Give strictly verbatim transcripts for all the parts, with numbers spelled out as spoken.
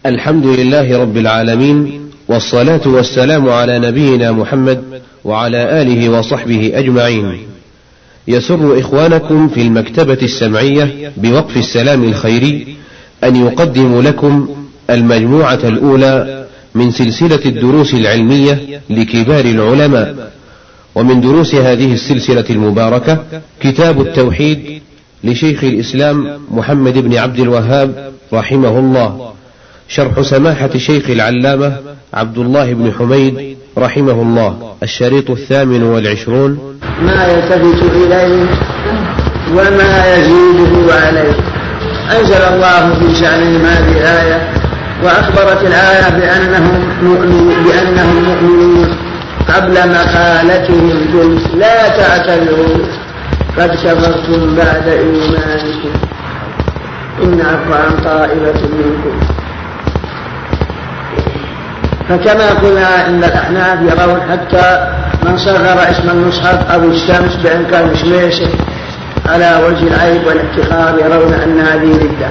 الحمد لله رب العالمين، والصلاة والسلام على نبينا محمد وعلى آله وصحبه أجمعين. يسر إخوانكم في المكتبة السمعية بوقف السلام الخيري أن يقدم لكم المجموعة الأولى من سلسلة الدروس العلمية لكبار العلماء، ومن دروس هذه السلسلة المباركة كتاب التوحيد لشيخ الإسلام محمد بن عبد الوهاب رحمه الله، شرح سماحة الشيخ العلامة عبد الله بن حميد رحمه الله، الشريط الثامن والعشرون. ما يلتفت إليه وما يزيده عليه. أنزل الله في شأنهم هذه الآية، وأخبرت الآية بأنهم مؤمنون بأنهم مؤمنون قبل مقالتهم قلت لا تعتذروا قد كفرتم بعد إيمانكم إن عفوا عن طائفة منكم. فكما قلنا إن الأحناف يرون حتى من صغر اسم المصحف أو الشمس بأن كان شميشه على وجه العيب والافتخار يرون أن هذه ردة،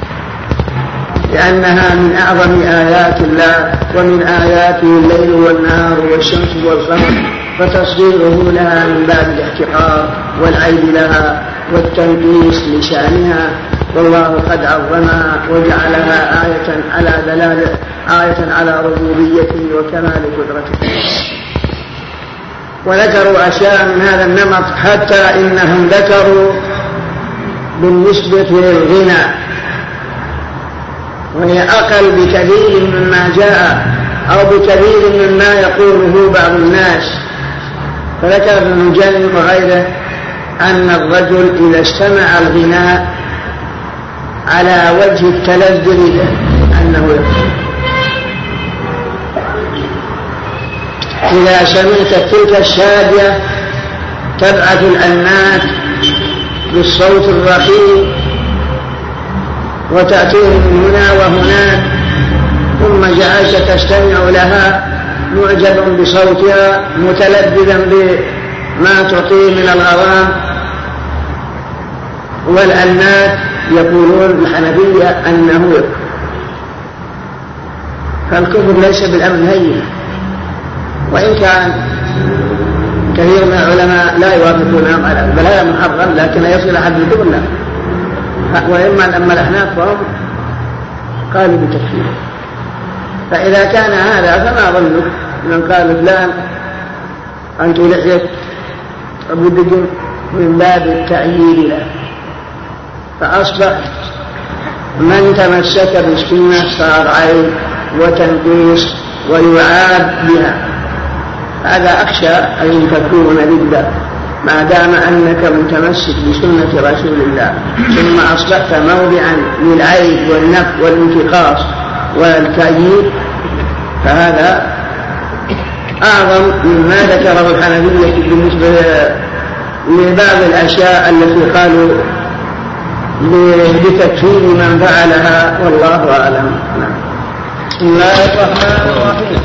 لأنها من أعظم آيات الله، ومن آياته الليل والنهار والشمس والقمر، فتصديره لها من باب الاحتقار والعيب لها والتنقيص لشأنها، والله قد عظمها وجعلها آية على دلالة آية على ربوبيته وكمال قدرته. وذكروا أشياء من هذا النمط حتى إنهم ذكروا بالنسبة للغنى، وهي أقل بكثير مما جاء أو بكثير مما يقوله بعض الناس. فذكر ابن مجلد وغيره أن الرجل إذا استمع الغناء على وجه التلذذ به أنه يكفر. إذا سمعت تلك الشادية تبعث الأنات بالصوت الرخيم وتأتيه من هنا وهناك، ثم جعلت تستمع لها معجب بصوتها متلذذا بما تعطيه من الغرام والأنات، يقولون الحنفية أنه يكفر. فالكفر ليس بالأمر هين، وإن كان كثير من العلماء لا يوافقون على بل هذا محرم، لكن يصل حد الكفر لا. وإما أما الأحناف فهم قالوا بتكفير. فإذا كان هذا فما ظنك من قال فلان أنت لحية أبو الدجن من باب التأييد له، فأصبح من تمسك بالسنة صار عيب وتنقيص ويعاب بها. هذا أخشى أن تكون ردة ما دام أنك متمسك بسنة رسول الله، ثم أصبحت موضعا للعيب والنفي والانتقاص والتأييد، فهذا أعظم مما ذكره الحنفية بالنسبة لبعض الأشياء التي قالوا بتكفير من فعلها، والله أعلم. بسم الله الرحمن الرحيم.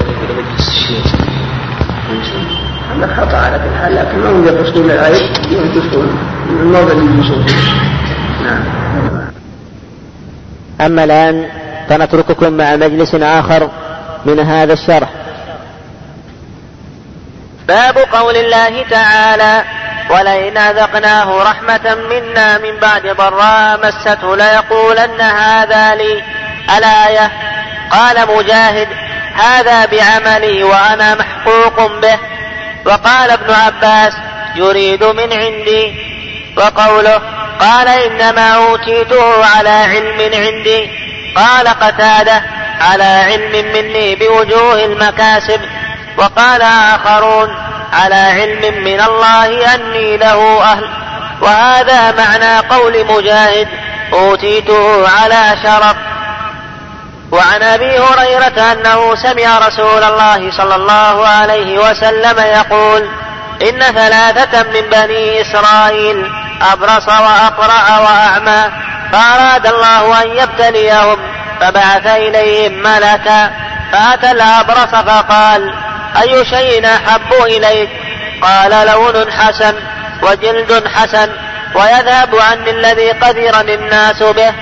هذا خطأ على كل حال، لكن ما هم يقصدون العيب ينقصون من الموضع اللي يجوزون. نعم. أما الآن فنترككم مع مجلس آخر من هذا الشرح. باب قول الله تعالى: ولئن أذقناه رحمة منا من بعد ضراء مسته ليقولن هذا لي. الآية. قال مجاهد: هذا بعملي وأنا محقوق به. وقال ابن عباس: يريد من عندي. وقوله: قال إنما أوتيته على علم عندي. قال قتادة: على علم مني بوجوه المكاسب. وقال آخرون: على علم من الله أني له أهل. وهذا معنى قول مجاهد: أوتيته على شرف. وعن أبي هريرة أنه سمع رسول الله صلى الله عليه وسلم يقول: إن ثلاثة من بني إسرائيل أبرص وأقرع وأعمى، فأراد الله أن يبتليهم فبعث إليهم ملكا، فأتى الأبرص فقال: أي شيء أحب إليك؟ قال: لون حسن وجلد حسن ويذهب عني الذي قدرني الناس به.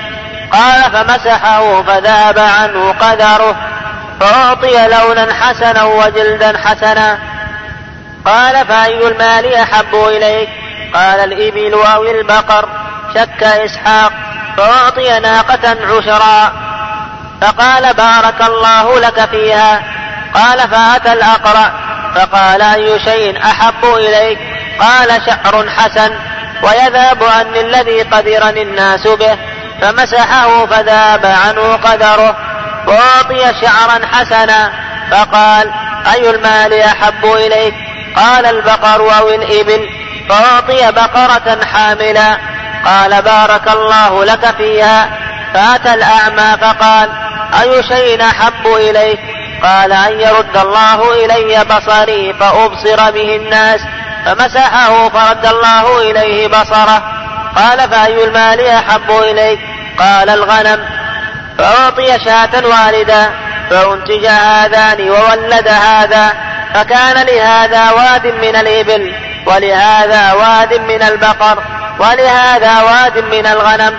قال فمسحه فذاب عنه قدره فأعطي لونا حسنا وجلدا حسنا. قال فأي المال أحب إليك؟ قال الإبل أو البقر؟ شك إسحاق فأعطي ناقة عشرا. فقال بارك الله لك فيها. قال فأتى الأقرع فقال أي شيء أحب إليك؟ قال شعر حسن ويذهب عني الذي قدرني الناس به. فمسحه فذاب عنه قدره وأعطي شعرا حسنا. فقال أي المال أحب إليك؟ قال البقر أو الإبل؟ فأعطي بقرة حاملا. قال بارك الله لك فيها. فأتى الأعمى فقال أي شيء أحب إليك؟ قال أن يرد الله إلي بصري فأبصر به الناس. فمسحه فرد الله إليه بصره. قال فأي المال أحب إليك؟ قال الغنم. فأعطي شاة والدا فأنتج هذان وولد هذا. فكان لهذا واد من الإبل ولهذا واد من البقر ولهذا واد من الغنم.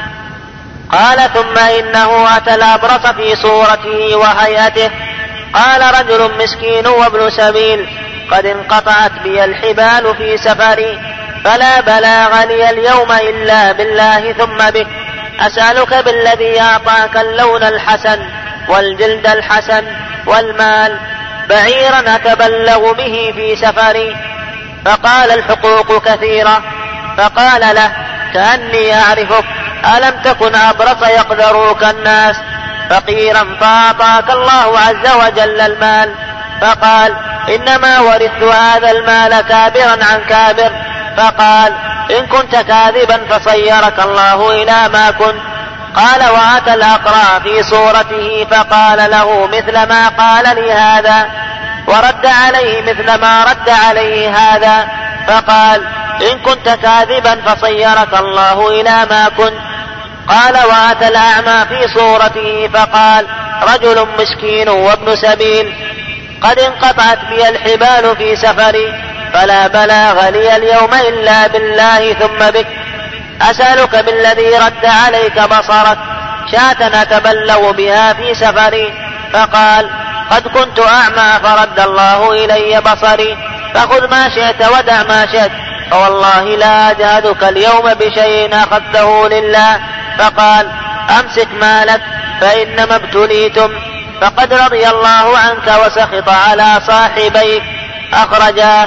قال ثم إنه أتى الأبرص في صورته وهيئته. قال رجل مسكين وابن سبيل قد انقطعت بي الحبال في سفري فلا بلاغ لي اليوم إلا بالله ثم بك. أسألك بالذي أعطاك اللون الحسن والجلد الحسن والمال بعيرا أتبلغ به في سفري. فقال الحقوق كثيرة. فقال له كأني أعرفك ألم تكن أبرص يقدروك الناس فقيرا فأعطاك الله عز وجل المال؟ فقال إنما ورثت هذا المال كابرا عن كابر. فقال إن كنت كاذبا فصيرك الله إلى ما كنت. قال وأتى الأقرع في صورته فقال له مثل ما قال لي هذا ورد عليه مثل ما رد عليه هذا. فقال إن كنت كاذبا فصيرك الله إلى ما كنت. قال وأتى الأعمى في صورته فقال رجل مسكين وابن سبيل قد انقطعت بي الحبال في سفري فلا بلاغ لي اليوم إلا بالله ثم بك. أسألك بالذي رد عليك بصرك شاة أتبلغ بها في سفري. فقال قد كنت أعمى فرد الله إلي بصري فخذ ما شئت ودع ما شئت فوالله لا أجهدك اليوم بشيء أخذته لله. فقال أمسك مالك فإنما ابتليتم فقد رضي الله عنك وسخط على صاحبيك. أخرجاه.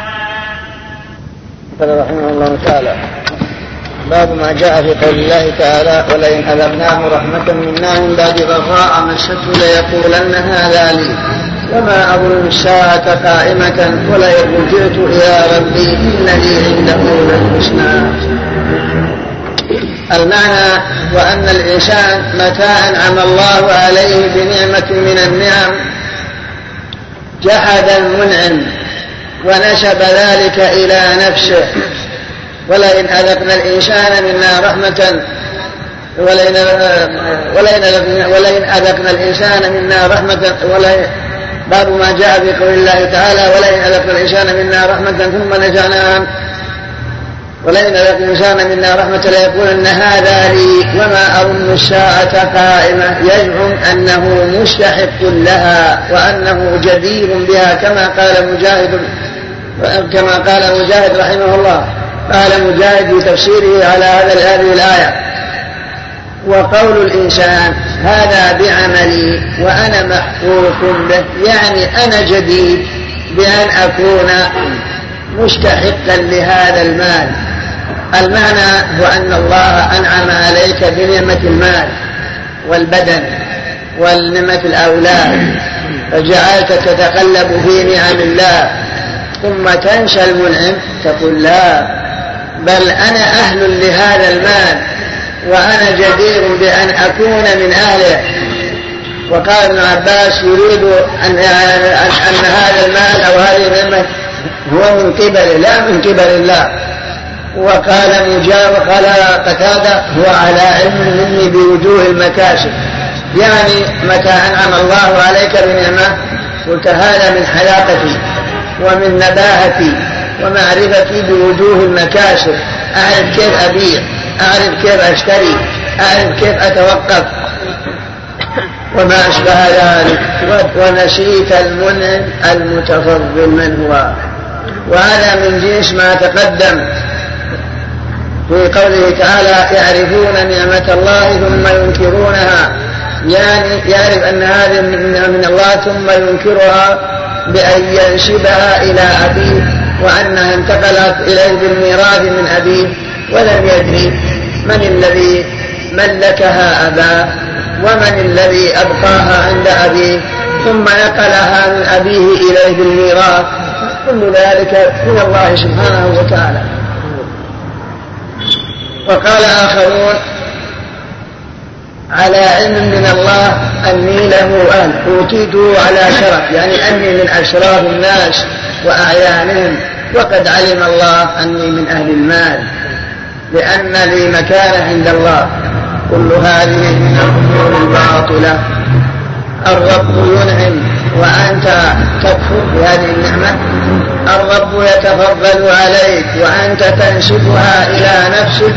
قال رحمه الله تعالى باب ما جاء في قول الله تعالى ولئن أذقناه رحمة منا من بعد ضراء مسته ليقولن هذا لي وما أظن الساعة قائمة ولئن رجعت إلى ربي إن لي عنده للحسنى. المعنى وأن الإنسان متى أنعم الله عليه بنعمة من النعم جحد المنعم ونسب ذلك إلى نفسه. ولئن أذقنا الإنسان منا رحمة ولئن, ولئن, ولئن أذقنا الإنسان منا رحمة ولئن باب ما جاء في قول الله تعالى ولئن أذقنا الإنسان منا رحمة ثم نزعناها ولئن أذقنا الإنسان منا رحمة ليقولن هذا لي وما أظن الساعة قائمة. يزعم أنه مستحق لها وأنه جدير بها كما قال مجاهد كما قال مجاهد رحمه الله. قال مجاهد في تفسيره على هذه الآية وقول الإنسان هذا بعملي وأنا محقوق به يعني أنا جدير بأن أكون مستحقا لهذا المال. المعنى هو أن الله أنعم عليك بنعمة المال والبدن والنعمة الأولاد فجعلت تتقلب في نعم الله ثم تنسى المنعم تقول لا بل أنا أهل لهذا المال وأنا جدير بأن أكون من أهله. وقال ابن عباس يريد أن, أن هذا المال أو هذه النعمة هو من قبل لا من قبل الله. وقال مجا وقال قتادة هو على علم مني بوجوه المكاسب يعني متى أنعم الله عليك بنعمة قلت هذا من حلاقتي ومن نباهتي ومعرفتي بوجوه المكاسب أعرف كيف أبيع أعرف كيف أشتري أعرف كيف أتوقف وما أشبه ذلك، ونسيت المنعم المتفضل من هو. وهذا من جنس ما تقدم في قوله تعالى يعرفون نعمة الله ثم ينكرونها، يعني يعرف أن هذه من الله ثم ينكرها بأن ينسبها إلى أبيه وأنها انتقلت إليه بالميراث من أبيه، ولم يدري من الذي ملكها أباه ومن الذي أبقاها عند أبيه ثم نقلها من أبيه إليه بالميراث، كل ذلك من الله سبحانه وتعالى. وقال آخرون على علم من الله أني له أهل أوتيته على شرف، يعني أني من أشراف الناس وأعيانهم، وقد علم الله أني من أهل المال لأن لي مكانة عند الله. كل هذه من الأمور الباطلة. الرب ينعم وأنت تكفر بهذه النعمة، الرب يتفضل عليك وأنت تنسبها إلى نفسك.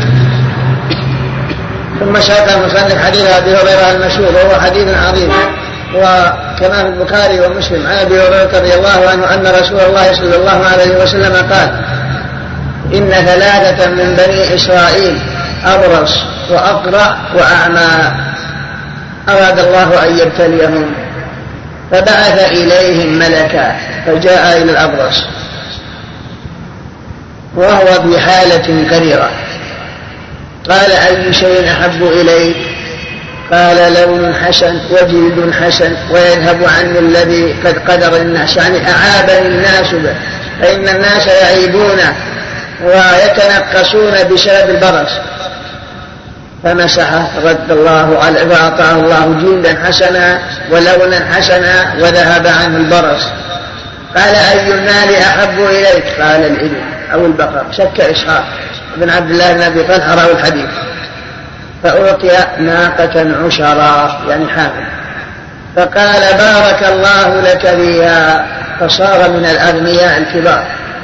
ثم شرح المصنف حديث أبي هريرة المشهور وهو حديث عظيم، وكما في البخاري ومسلم عن أبي هريرة رضي الله عنه أن رسول الله صلى الله عليه وسلم قال إن ثلاثة من بني إسرائيل أبرص وأقرع وأعمى أراد الله أن يبتليهم فبعث إليهم ملكا فجاء إلى الأبرص وهو في حالة قريرة، قال أي شيء أحب إليك؟ قال لون حسن وجلد حسن ويذهب عني الذي قد قدر الناس، يعني أعابني الناس به، فإن الناس يعيبونه ويتنقصون بسبب البرص. فمسحه رد الله عليه وأعطاه الله جلدا حسنا ولونا حسنا وذهب عنه البرص. قال أي المال أحب إليك؟ قال الإبل أو البقر، شك إسحاق بن عبد الله بن أبي طلحة راوي الحديث. فأعطي ناقة عشرا يعني حامل، فقال بارك الله لك فيها، فصار من الأغنياء الكبار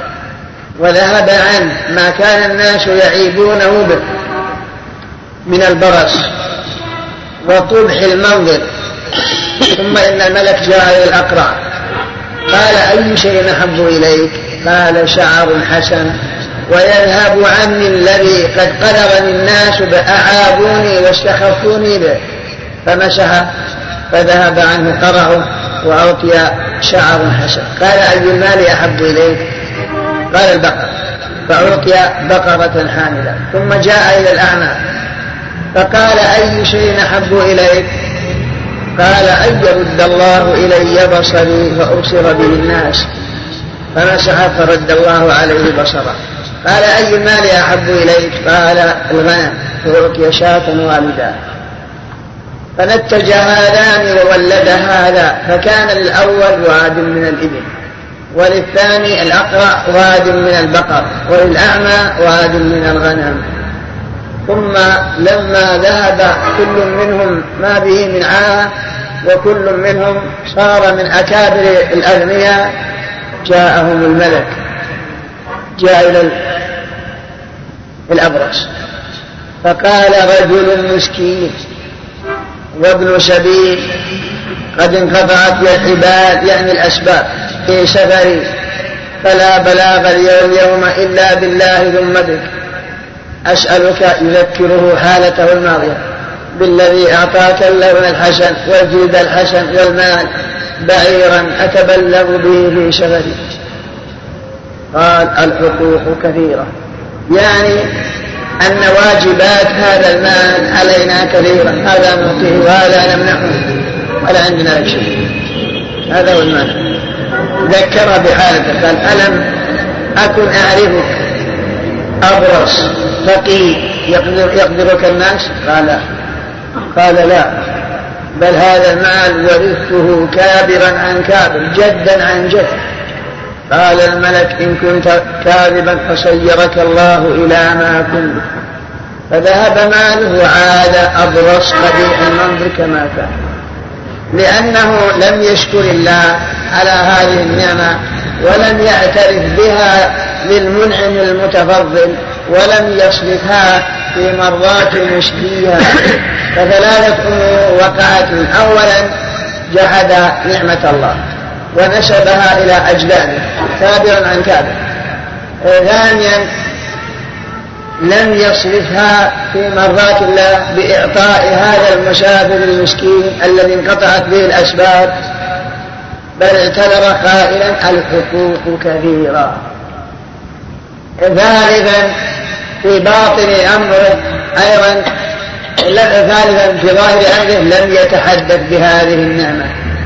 وذهب عنه ما كان الناس يعيبونه به من البرص وقبح المنظر. ثم إن الملك جاء إلى الأقرع قال أي شيء أحب إليك؟ قال شعر حسن ويذهب عني الذي قد قدرني الناس بأعابوني واستخفوني به. فمسح فذهب عنه قرعه وأعطي شعر حسن. قال أي المال أحب إليك؟ قال البقر، فأعطي بقرة حاملة. ثم جاء إلى الأعمى فقال أي شيء أحب إليك؟ قال أن يرد الله إلي بصري فأبصر به الناس. فمسح فرد الله عليه بصره. قال أي المال أحب إليك؟ قال الغنم، فأعطي شاة والدا. فنتج هذان وولد هذا، فكان للأول واد من الإبل، وللثاني الأقرع واد من البقر، وللأعمى واد من الغنم. ثم لما ذهب كل منهم ما به من عاهة وكل منهم صار من أكابر الأغنياء جاءهم الملك، جاء إلى الأبرص فقال رجل مسكين وابن سبيل قد انقطعت الحبال يعني الأسباب في سفري، فلا بلاغ اليوم إلا بالله ثم بك، أسألك يذكره حالته الماضية بالذي أعطاك اللون الحسن والجلد الحسن والمال بعيرا أتبلغ به في سفري. قال الحقوق كثيرة، يعني أن واجبات هذا المال علينا كثيرا، هذا نعطيه وهذا نمنعه ولا عندنا شيء. هذا هو المال. ذكر بحالته قال ألم أكن أعرفك أبرص فقير يقدر يقدرك الناس؟ قال لا. قال لا، بل هذا المال ورثته كابرا عن كابر جدا عن جد. قال الملك إن كنت كاذبا فصيرك الله إلى ما كنت. فذهب ماله وعاد أبرص قبيح المنظر كما كان، لأنه لم يشكر الله على هذه النعمة ولم يعترف بها للمنعم المتفضل ولم يصرفها في مرضاة مشبيها. فثلاثة أمور وقعت. أولا جحد نعمة الله ونسبها إلى أجداده كابرا عن كابر. ثانيا لم يصرفها في مرضاة الله بإعطاء هذا المسافر المسكين الذي انقطعت به الأسباب، بل اعتذر قائلا الحقوق كثيرة. ثالثا في باطن أمره أيضا ثالثا في ظاهر أمره لم يتحدث بهذه النعمة.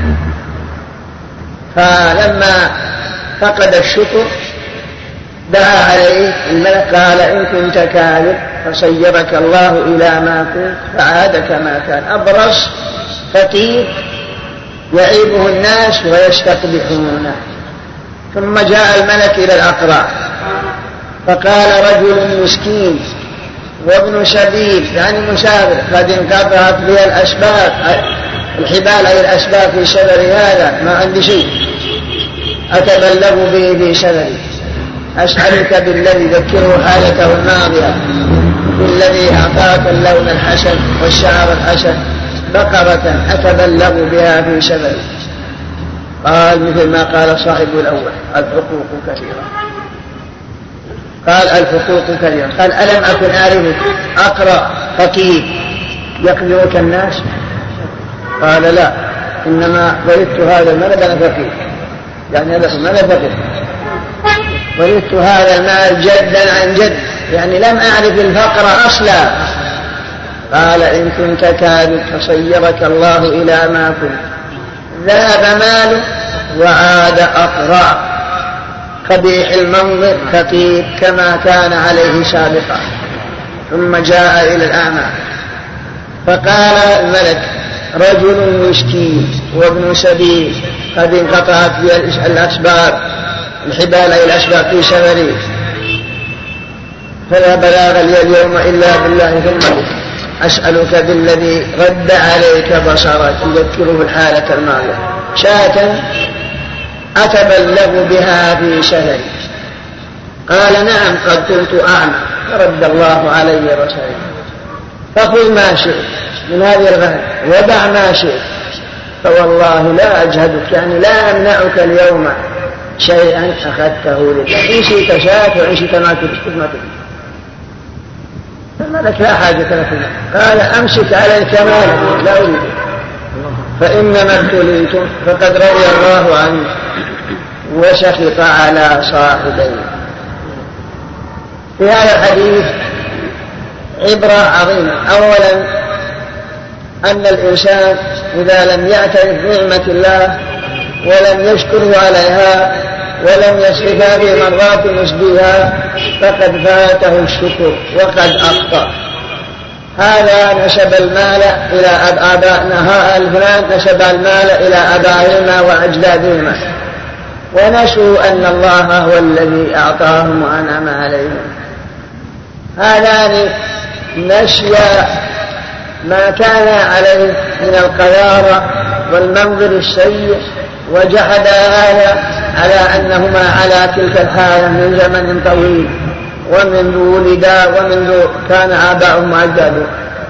فلما فقد الشكر دعا عليه الملك قال إن كنت كاذب فصيرك الله إلى ما كنت فعاد كما كان. أبرص فتيل يعيبه الناس ويستقبحونه. ثم جاء الملك إلى الأقرع فقال رجل مسكين وابن سبيل يعني مسافر قد انقطعت به الأسباب الحبال أي الأسباب في سفري هذا، ما عندي شيء أتبلغ به في سفري، أسألك بالذي ذكره حالته الماضية بالذي أعطاك اللون الحسن والشعر الحسن بقرة أتبلغ بها في سفري. قال مثل ما قال صاحب الأول الحقوق كثيرة. قال الحقوق كثيرة. قال ألم أكن أعرفك أقرأ فقيه يقبلك الناس؟ قال لا، إنما ولدت هذا المال أنا فقيه، يعني هذا المال فقيه، ولدت هذا المال جدا عن جد، يعني لم أعرف الفقر أصلا. قال إن كنت كاذب فصيرك الله إلى ما كنت. ذهب ماله وعاد أقرأ قبيح المنظر فقير كما كان عليه سابقا. ثم جاء إلى الأعمى فقال الملك رجل مسكين وابن سبيل قد انقطعت به الأسباب الحبال أي الأسباب في سفري، فلا بلاغ لي اليوم إلا بالله ثم بك، أسألك بالذي رد عليك بصرك يذكره الحالة الماضية شاة أتبلغ بها في سفري. قال نعم قد كنت أعمى فرد الله علي بصري، فخذ ما شئت من هذه الغنم ودع ما شئت، فوالله لا أجهدك يعني لا أمنعك اليوم شيئا أخذته لك، إن شئت شاة وإن شئت ما تريد ما تريد. فالملك لا حاجة لك. قال أمسك عليك مالك لا أريد، فإنما ابتليتم فقد رضي الله عنه وسخط على صاحبيه. في هذا الحديث عبرة عظيمة. أولا أن الإنسان إذا لم يعترف بنعمة الله ولم يشكره عليها ولم يصرفها في مرات مسديها فقد فاته الشكر وقد أخطأ. هذا نسب المال إلى آبائنا، الفلان نسب المال إلى آبائهما وأجدادهما ونسوا أن الله هو الذي أعطاهم وأنعم عليهم. هذان نسيا ما كان عليه من القذارة والمنظر السيء وجحد هذا على أنهما على تلك الحالة من زمن طويل ومنذ ولدا ومنذ كان آباؤهم وأجدادهم.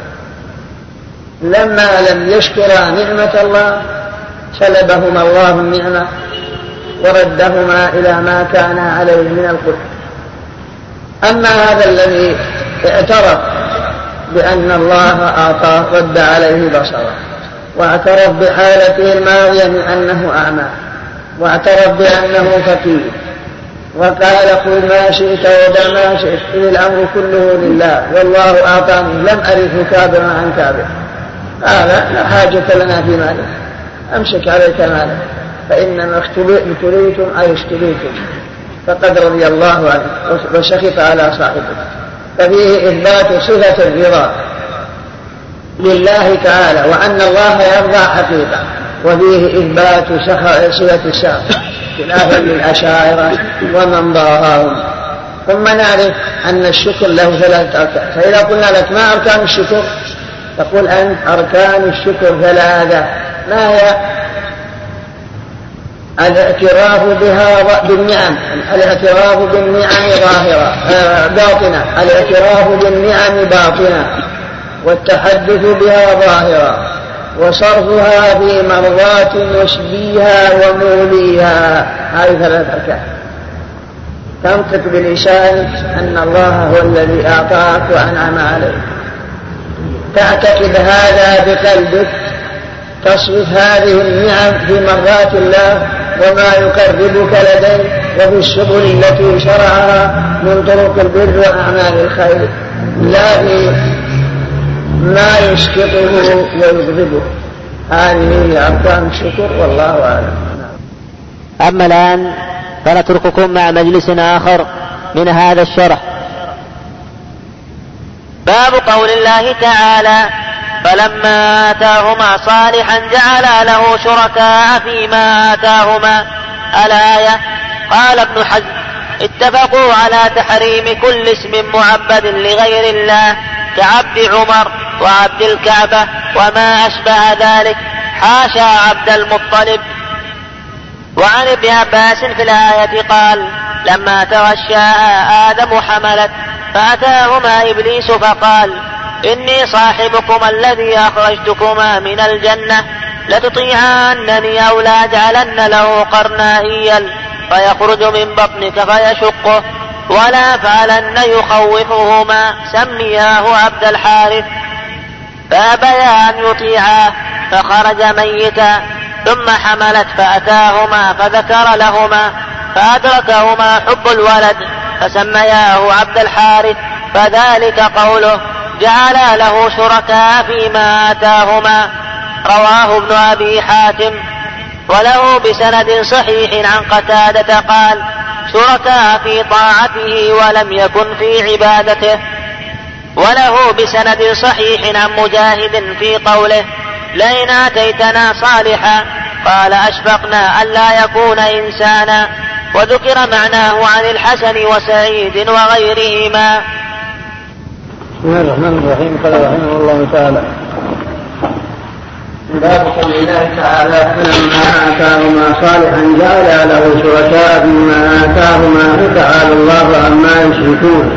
لما لم يشكرا نعمة الله سلبهما الله النعمة وردهما إلى ما كان عليه من القدر. أما هذا الذي اعترف بأن الله أعطاه رد عليه بصره واعترف بحالته الماضية من أنه أعمى واعترف بأنه فقير وقال قل ما شئت ودع ما شئت إذ الأمر كله لله والله أعطاني لم أرثه كابرا عن كابر. قال لا حاجة لنا في مالك أمسك عليك مالك فإنما ابتليتم أي اشتريتم فقد رضي الله عنه وسخط على صاحبه. ففيه إثبات صفة الرضا لله تعالى وأن الله يرضى حقيقة، وفيه إثبات صفة السخط خلافا للأشاعرة ومن ضاهاهم. ثم نعرف أن الشكر له ثلاثة أركان. فإذا قلنا لك ما أركان الشكر تقول أنت أركان الشكر ثلاثة. ما هي؟ الاعتراف بها بالنعم، الاعتراف بالنعم ظاهرة باطنة، الاعتراف بالنعم باطنة، والتحدث بها ظاهرة، وصرفها في مرضات مشبيها وموليها. هذه ثلاث أركان. تنطق بلسان أن الله هو الذي أعطاك وأنعم عليك، تعتقد هذا بقلبك، تصرف هذه النعم في مرضات الله وما يقربك لديه وفي السبل التي شرعها من طرق البر وأعمال الخير، لا في ما يسقطه ويغضبه. هذه أركان الشكر والله أعلم. أما الآن فنترككم مع مجلس آخر من هذا الشرح. باب قول الله تعالى: فلما آتاهما صالحا جعل له شركاء فيما آتاهما. الآية. قال ابن حزم: اتفقوا على تحريم كل اسم معبد لغير الله كعبد عمر وعبد الكعبة وما أشبه ذلك، حاشا عبد المطلب. وعن ابن عباس في الآية قال: لما تغشاها آدم حملت، فأتاهما إبليس فقال: إني صاحبكما الذي أخرجتكما من الجنة، لتطيعانني أو لأجعلن له قرنائيا فيخرج من بطنك فيشقه، ولا فعلن يخوفهما، سمياه عبد الحارث. فأبيا أن يطيعاه فخرج ميتا، ثم حملت فأتاهما فذكر لهما، فأدركهما حب الولد فسمياه عبد الحارث، فذلك قوله: جعل له شركاء فيما آتاهما. رواه ابن أبي حاتم، وله بسند صحيح عن قتادة قال: شركاء في طاعته ولم يكن في عبادته. وله بسند صحيح عن مجاهد في قوله: لئن آتيتنا صالحا، قال: أشفقنا ألا يكون إنسانا. وذكر معناه عن الحسن وسعيد وغيرهما. بسم الله الرحمن الرحيم. قال رحمه الله تعالى: باب قول الله تعالى: فلما آتاهما صالحا جعل له شركاء فيما آتاهما، فتعالى الله عما يشركون.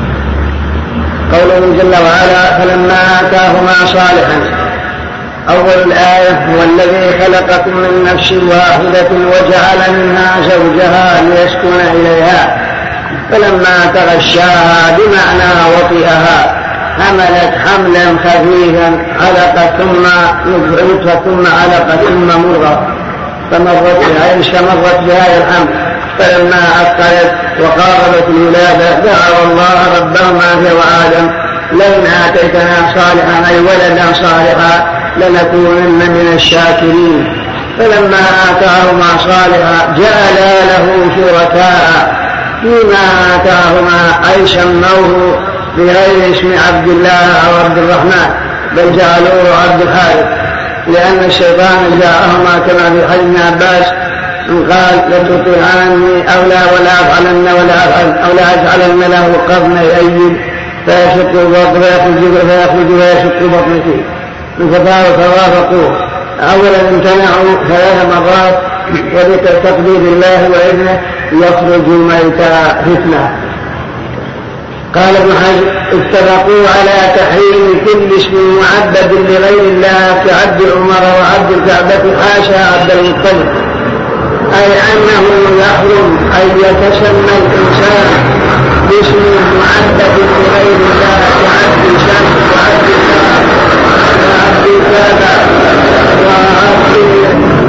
قوله جل وعلا: فلما آتاهما صالحا. أول الآية: هو الذي خلقكم من نفس واحدة وجعل منها زوجها ليسكن إليها، فلما تغشاها بمعنى وطئها حملت حملا خفيفا، علقة ثم نطفة ثم علقة ثم مرة، فمرت بها استمرت بهذا الحمل، فلما أثقلت وقاربت الولادة دعوا الله ربهما وآدم: لئن آتيتنا صالحا أي ولدا صالحا لنكونن من الشاكرين. فلما آتاهما صالحا جعل له شركاء فيما آتاهما، أي سموه بغير اسم عبد الله أو عبد الرحمن، بل جعلوه عبد الحارث، لأن الشيطان جاءهما كما في حديث ابن عباس قال: لتطيعاني أو لا ولا أفعلن ولا أفعل أو لا أجعلن له قرني أيد فيشق فيخرج ويشق بطنك. فوافقوه. أولا امتنعوا ثلاث مرات، وذكر تقدير الله وإذنه يخرج ميتا فتنة. قال ابن حزم: اتفقوا على تحريم كل اسم معبد لغير الله كعبد عمر وعبد الكعبة، حاشا عبد المطلب، أي أنه يحرم أن يتسمى الإنسان باسم معبد لغير الله كعبد شمس وعبد الكعبة وعبد الكعبة وعبد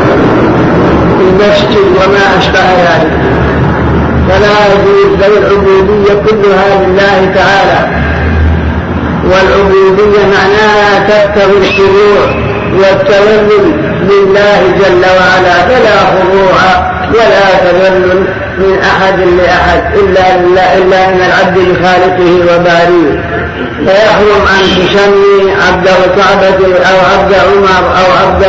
المسجد وما أشبه ذلك، فلا يجوز. بل العبودية كلها لله تعالى، والعبودية معناها تقتضي الخضوع والتذلل لله جل وعلا، فلا خضوع ولا تذلل من أحد لأحد إلا, إلا, إلا من العبد لخالقه وباريه. فيحرم أن تسمي عبد الكعبة أو عبد عمر أو عبد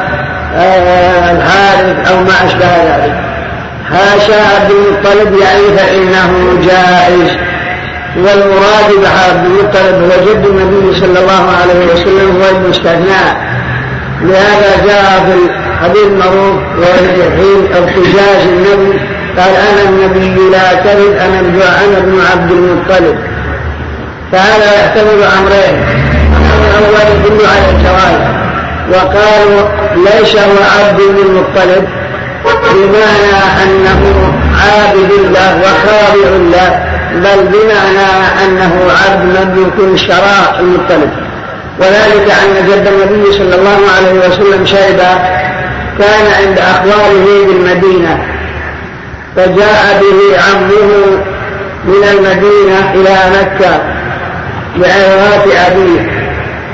الحارث أو ما أشبه ذلك. حاشا عبد المطلب يعني فإنه جائز. والمراد بعبد المطلب هو جد النبي صلى الله عليه وسلم هو المستثنى. لهذا جاء في حديث معروف وحين ارتجاج النبي قال أنا النبي لا كذب أنا ابن عبد المطلب. فهذا يحتمل أمرين: الأول يدل على الجواز، وقالوا ليس هو عبد المطلب بمعنى أنه عابد الله وخاضع الله، بل بمعنى أنه عبد مملوك شراء المطلب. وذلك أن جد النبي صلى الله عليه وسلم شيبة كان عند أخواله بالمدينة، فجاء به عمه من المدينة إلى مكة بعيرات أبيه،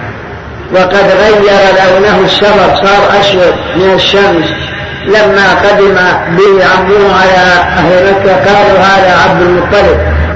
وقد غير لونه الشبر صار أشهر من الشمس. لما قدم به عمه على أهل مكة قالوا هذا عبد المطلب،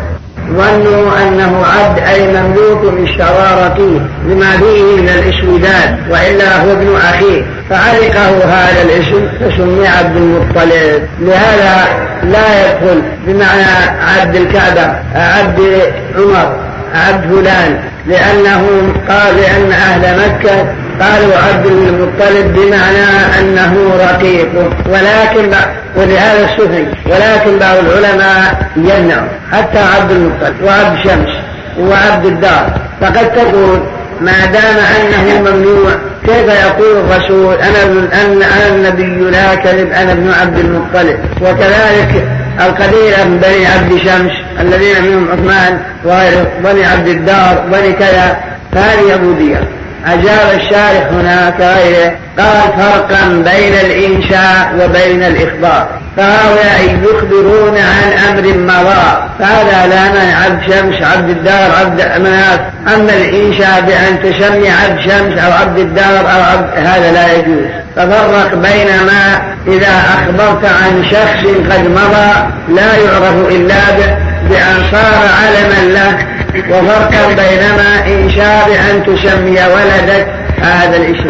ظنوا أنه عبد أي مملوك الشرارة لما فيه من الإسودان، وإلا هو ابن أخيه، فعلقه هذا الاسم فسمي عبد المطلب. لهذا لا يدخل بمعنى عبد الكعبة عبد عمر عبد فلان، لأنه قال لأن أهل مكة قالوا عبد المطلب بمعنى أنه رقيقه، ولكن ولهذا السفن، ولكن بعض العلماء يمنع حتى عبد المطلب وعبد شمس وعبد الدار. فقد تقول ما دام أنه ممنوع كيف يقول الرسول أنا, أنا النبي لا كذب أنا ابن عبد المطلب؟ وكذلك القبيلة من بني عبد شمس الذين منهم عثمان وغيره، بني عبد الدار بني كذا، فهذه عبودية. أجاب الشارح هناك غيره قال فرقا بين الإنشاء وبين الإخبار، فهؤلاء يخبرون عن أمر مضى، فهذا لا مانع عبد شمس عبد الدار عبد مناف. أما الإنشاء بأن تسمي عبد شمس أو عبد الدار أو عبد هذا لا يجوز. ففرق بين ما إذا أخبرت عن شخص قد مضى لا يعرف إلا بأن صار علما له، وفرقا بينما إن شاء بأن تسمي ولدك هذا الاسم.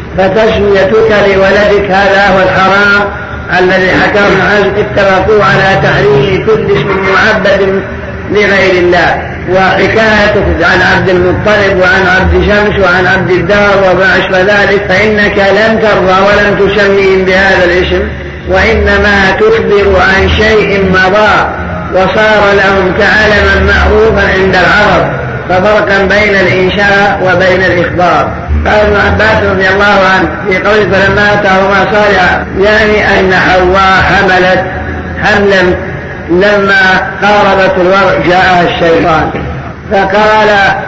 فتسميتك لولدك هذا هو الحرام الذي حكمنا عنه، اتفقوا على تحريم كل اسم معبد لغير الله. وحكايتك عن عبد المطلب وعن عبد شمس وعن عبد الدار وما أشبه ذلك فإنك لم ترضى ولم تسميهم بهذا الاسم، وإنما تخبر عن شيء مضى وصار لهم كعلما معروفا عند العرب. ففرقا بين الإنشاء وبين الإخبار. قال ابن عباس رضي الله عنه في قوله فلما أتاهما صالحا، يعني أن حواء حملت حملا لما قاربت الوضع جاءها الشيطان فقال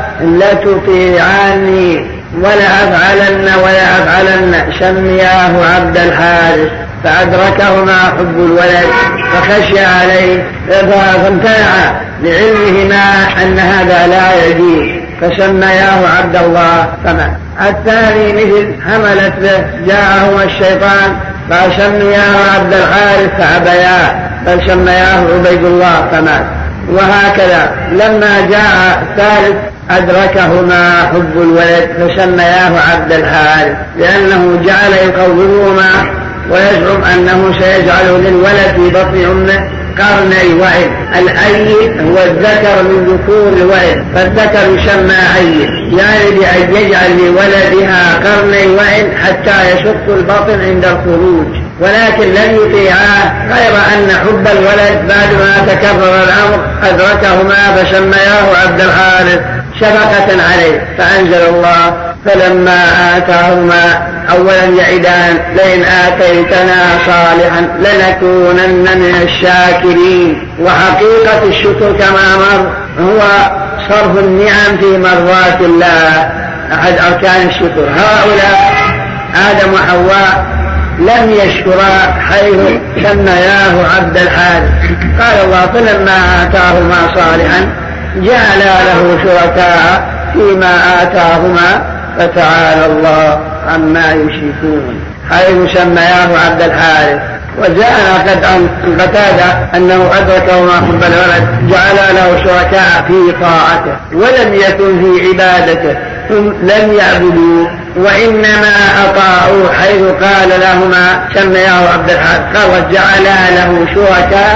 لتطيعني ولا أفعلن ولا أفعلن، سمياه عبد الحارث، فأدركهما حب الولد فخشي عليه فامتنع لعلمهما أن هذا لا يجوز فسمياه عبد الله فمات. الثاني مثل حملت به جاءهما الشيطان فسمياه عبد الحارث فأبيا بل سمياه عبيد الله فمات. وهكذا لما جاء الثالث أدركهما حب الولد فسمياه عبد الحارث، لأنه جعل يقومهما ويزعم أنه سيجعل للولد في بطن أمه قرني وعد. الأيد هو الذكر من ذكور الولد، فالذكر يسمى أيد، يعني بأن يجعل لولدها قرني وعد حتى يشق البطن عند الخروج. ولكن لم يطيعاه، غير أن حب الولد بعد ما تكرر الأمر أدركهما فسمياه عبد الحارث شفقة عليه. فأنزل الله فلما آتاهما أولا يعدان لئن آتيتنا صالحا لنكونن من الشاكرين. وحقيقة الشكر كما مر هو صرف النعم في مرضات الله، أحد أركان الشكر. هؤلاء آدم وحواء لم يشكرا حيث سمياه عبد الحارث. قال الله فلما آتاهما صالحا جعل له شركاء فيما آتاهما فتعالى الله عما يشركون، حيث سمياه عبد الحارث. وجاء قد عن قتادة أنه أدركهما حب الولد جعل له شركاء في طاعته ولم يكن في عبادته، لم يعبدوا وإنما أطاعوا، حيث قال لهما سمياه عبد الحارث قال جعل له شركاء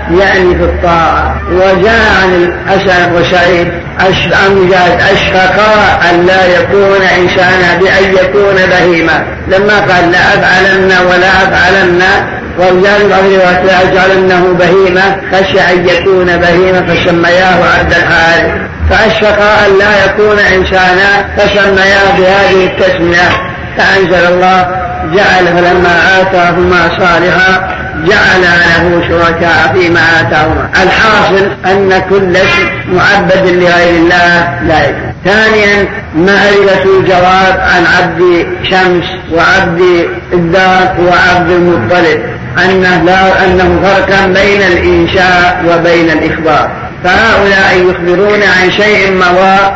يعني في الطاعة. وجاء عن الحسن وسعيد عن مجاهد أشفقا أن لا يكون إنسانا بأن يكون بهيمة، لما قال لا أفعلن ولا أفعلن ورجال بعض لا أجعلنه بهيمة خشى أن يكون بهيمة فسمياه عبد الحارث، فأشفقا أن لا يكون إنسانا فسمياه بهذه التسمية، فأنزل الله جعل فلما آتاهما صالحا جعل له شركاء فيما آتاهما. الحاصل أن كل اسم معبد لغير الله لا يكون. ثانيا معرفة الجواب عن عبد شمس وعبد الدار وعبد المطلب أنه, لا أنه فرقا بين الإنشاء وبين الإخبار، فهؤلاء يخبرون عن شيء مضى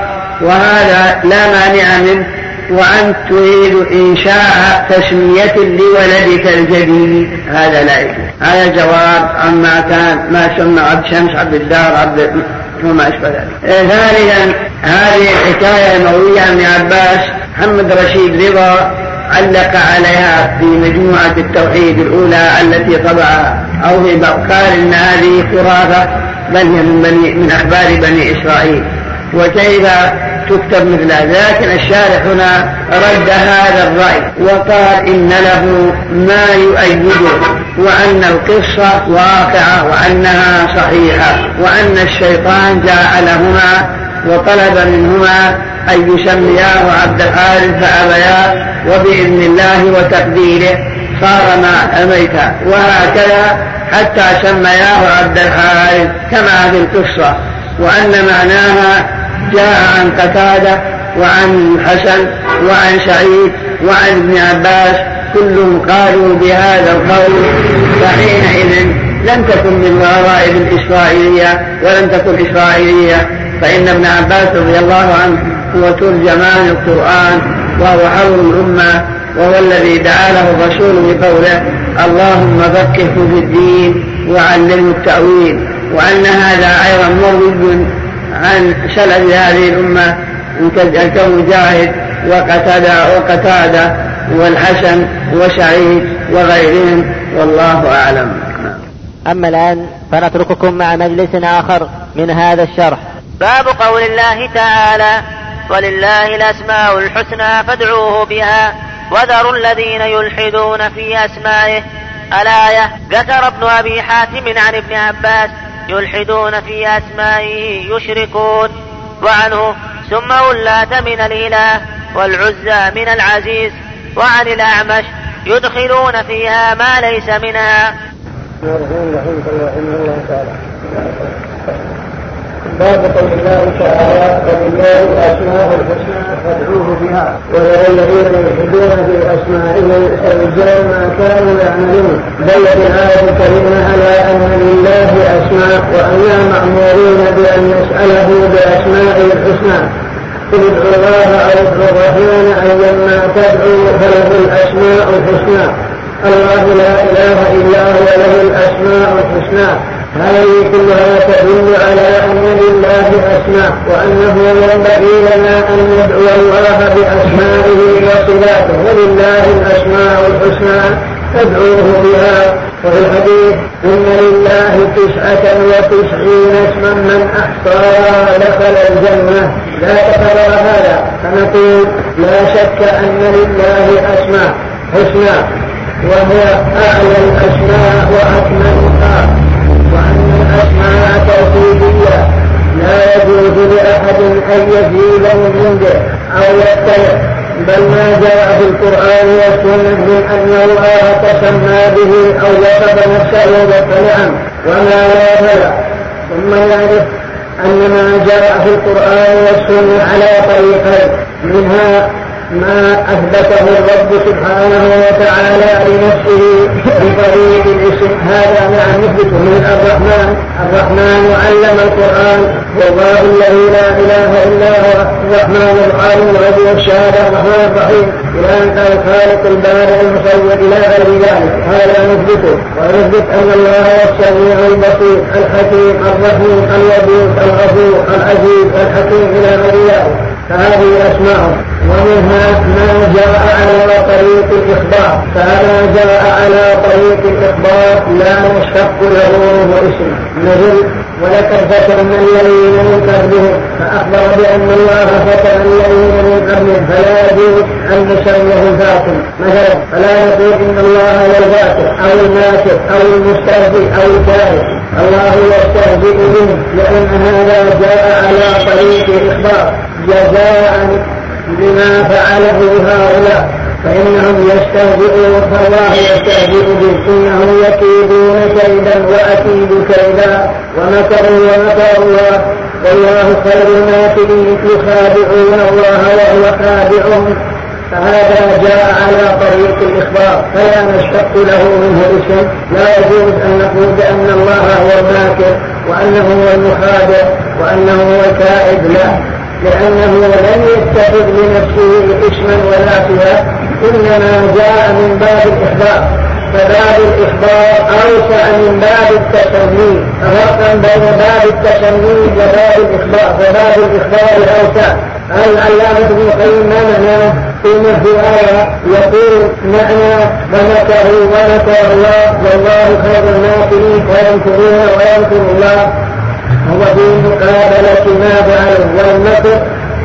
وهذا لا مانع منه، وأن تريد إنشاء تسمية لولدك الجديد هذا لا يجوز. هذا جواب عما كان ما سمى عبد شمس عبد الدار عبد وما أشبه ذلك. ثالثا هذه الحكاية المروية عن ابن عباس محمد رشيد رضا علق عليها في مجموعة التوحيد الأولى التي طبعها، أو في قال إن هذه خرافة بل هي من, بني من أخبار بني إسرائيل وكيف تكتب مثل ذلك. لكن الشارح هنا رد هذا الرأي وقال إن له ما يؤيده، وأن القصة واقعة وأنها صحيحة، وأن الشيطان جاء لهما وطلب منهما أن يسمياه عبد الحارث فأبيا، وبإذن الله وتقديره صار ما أميتا، وهكذا حتى سمياه عبد الحارث كما في القصة. وأن معناها جاء عن قتادة وعن الحسن وعن سعيد وعن ابن عباس كلهم قالوا بهذا القول، فحينئذ لم تكن من غرائب الإسرائيلية ولم تكن إسرائيلية، فإن ابن عباس رضي الله عنه هو ترجمان القرآن وهو حول الأمة، وهو الذي دعا له الرسول بقوله اللهم فقهه في الدين وعلمه التأويل. وأن هذا أيضا مروي عن سلف هذه الأمة كمجاهد وقتادة وقتادة والحسن وسعيد وغيرهم، والله أعلم. أما الآن فنترككم مع مجلس آخر من هذا الشرح. باب قول الله تعالى ولله الأسماء الحسنى فادعوه بها وذروا الذين يلحدون في أسمائه. الآية. ذكر ابن أبي حاتم عن ابن عباس يلحدون في أسمائه يشركون، وعنه ثم اللات من الإله والعزى من العزيز، وعن الأعمش يدخلون فيها ما ليس منها. باب قول الله تعالى ولله الأسماء الحسنى فادعوه بها وذروا الذين يلحدون في أسمائه سيجزون ما كانوا يعملون. دلت الآية الكريمة على أن لله أسماء وأننا مأمورون بأن نسأله بأسمائه الحسنى. قل ادعوا الله أو ادعوا الرحمن أيما تدعوا فله الأسماء الحسنى. الله لا إله إلا هو له الأسماء الحسنى. هذه كلها تدل على أن لله أسماء، وأنه ينبغي لنا أن ندعو الله بأسمائه وصفاته. ولله الأسماء الحسنى فادعوه بها. وفي الحديث إن لله تسعة وتسعين اسما من أحصاها دخل الجنة. لا تكرر هذا، فنقول لا شك أن لله أسماء حسنى وهي أعلى الأسماء وأكملها، وأن الأسماء توحيدية لا يجوز لأحد أن يزيد من عنده أو يتبع، بل ما جاء في القرآن والسنة من أن الله تسمى به أو وصف نفسه فنعم، وما لا فلا. ثم يعرف أن ما جاء في القرآن والسنة على طريقين، منها ما أثبته الرب سبحانه وتعالى لنفسه بطريق الاسم، هذا نعم نثبته من الرحمن. الرحمن علم القرآن، والله الذي لا إله إلا هو الرحمن العالم الذي الشهادة الرحمن الرحيم، إلى أن قال خالق البارئ المصور إلى غير ذلك، هذا نثبته. ونثبت أن الله السميع البصير الحكيم الرحيم الودود الغفور العزيز الحكيم إلى غير ذلك، فهذه أسماء. ومنها ما جاء على طريق الإخبار، فما جاء على طريق الإخبار لا يشتق له اسم نزل ولقد فتن الذين من قبلهم فأخبر بأن الله فتن الذين من قبلهم فلا يجوز أن نسميه فاتن مثلا فلا نقول إن الله هو الفاتن أو الناصر أو المستهزئ أو الكاهن الله يستهزئ به لأن هذا جاء على طريق الإخبار جزاء بما فعله هؤلاء فإنهم يستهزئون فالله يستهزئ بهم إنهم يكيدون كيدا وأكيد كيدا ومكروا ومكر الله والله خير الماكرين يخادعون الله وهو خادعهم فهذا جاء على طريق الإخبار فلا نشتق له منه اسم لا يجوز أن نقول بأن الله هو الماكر وأنه هو المخادع وأنه هو الكائد لا لأنه لم يتخذ لنفسه اسما ولا صفة إنما جاء من باب الإخبار فباب الإخبار أوسع من باب التسمي فرقا بين باب التسمي وباب الإخبار فباب الإخبار أوسع العلامة ابن القيم ما معناه إنه في آية يقول معنى ومكروا ومكر الله والله خير الماكرين ويمكرون ويمكر الله هو في مقابلة ما فعلوا والمكر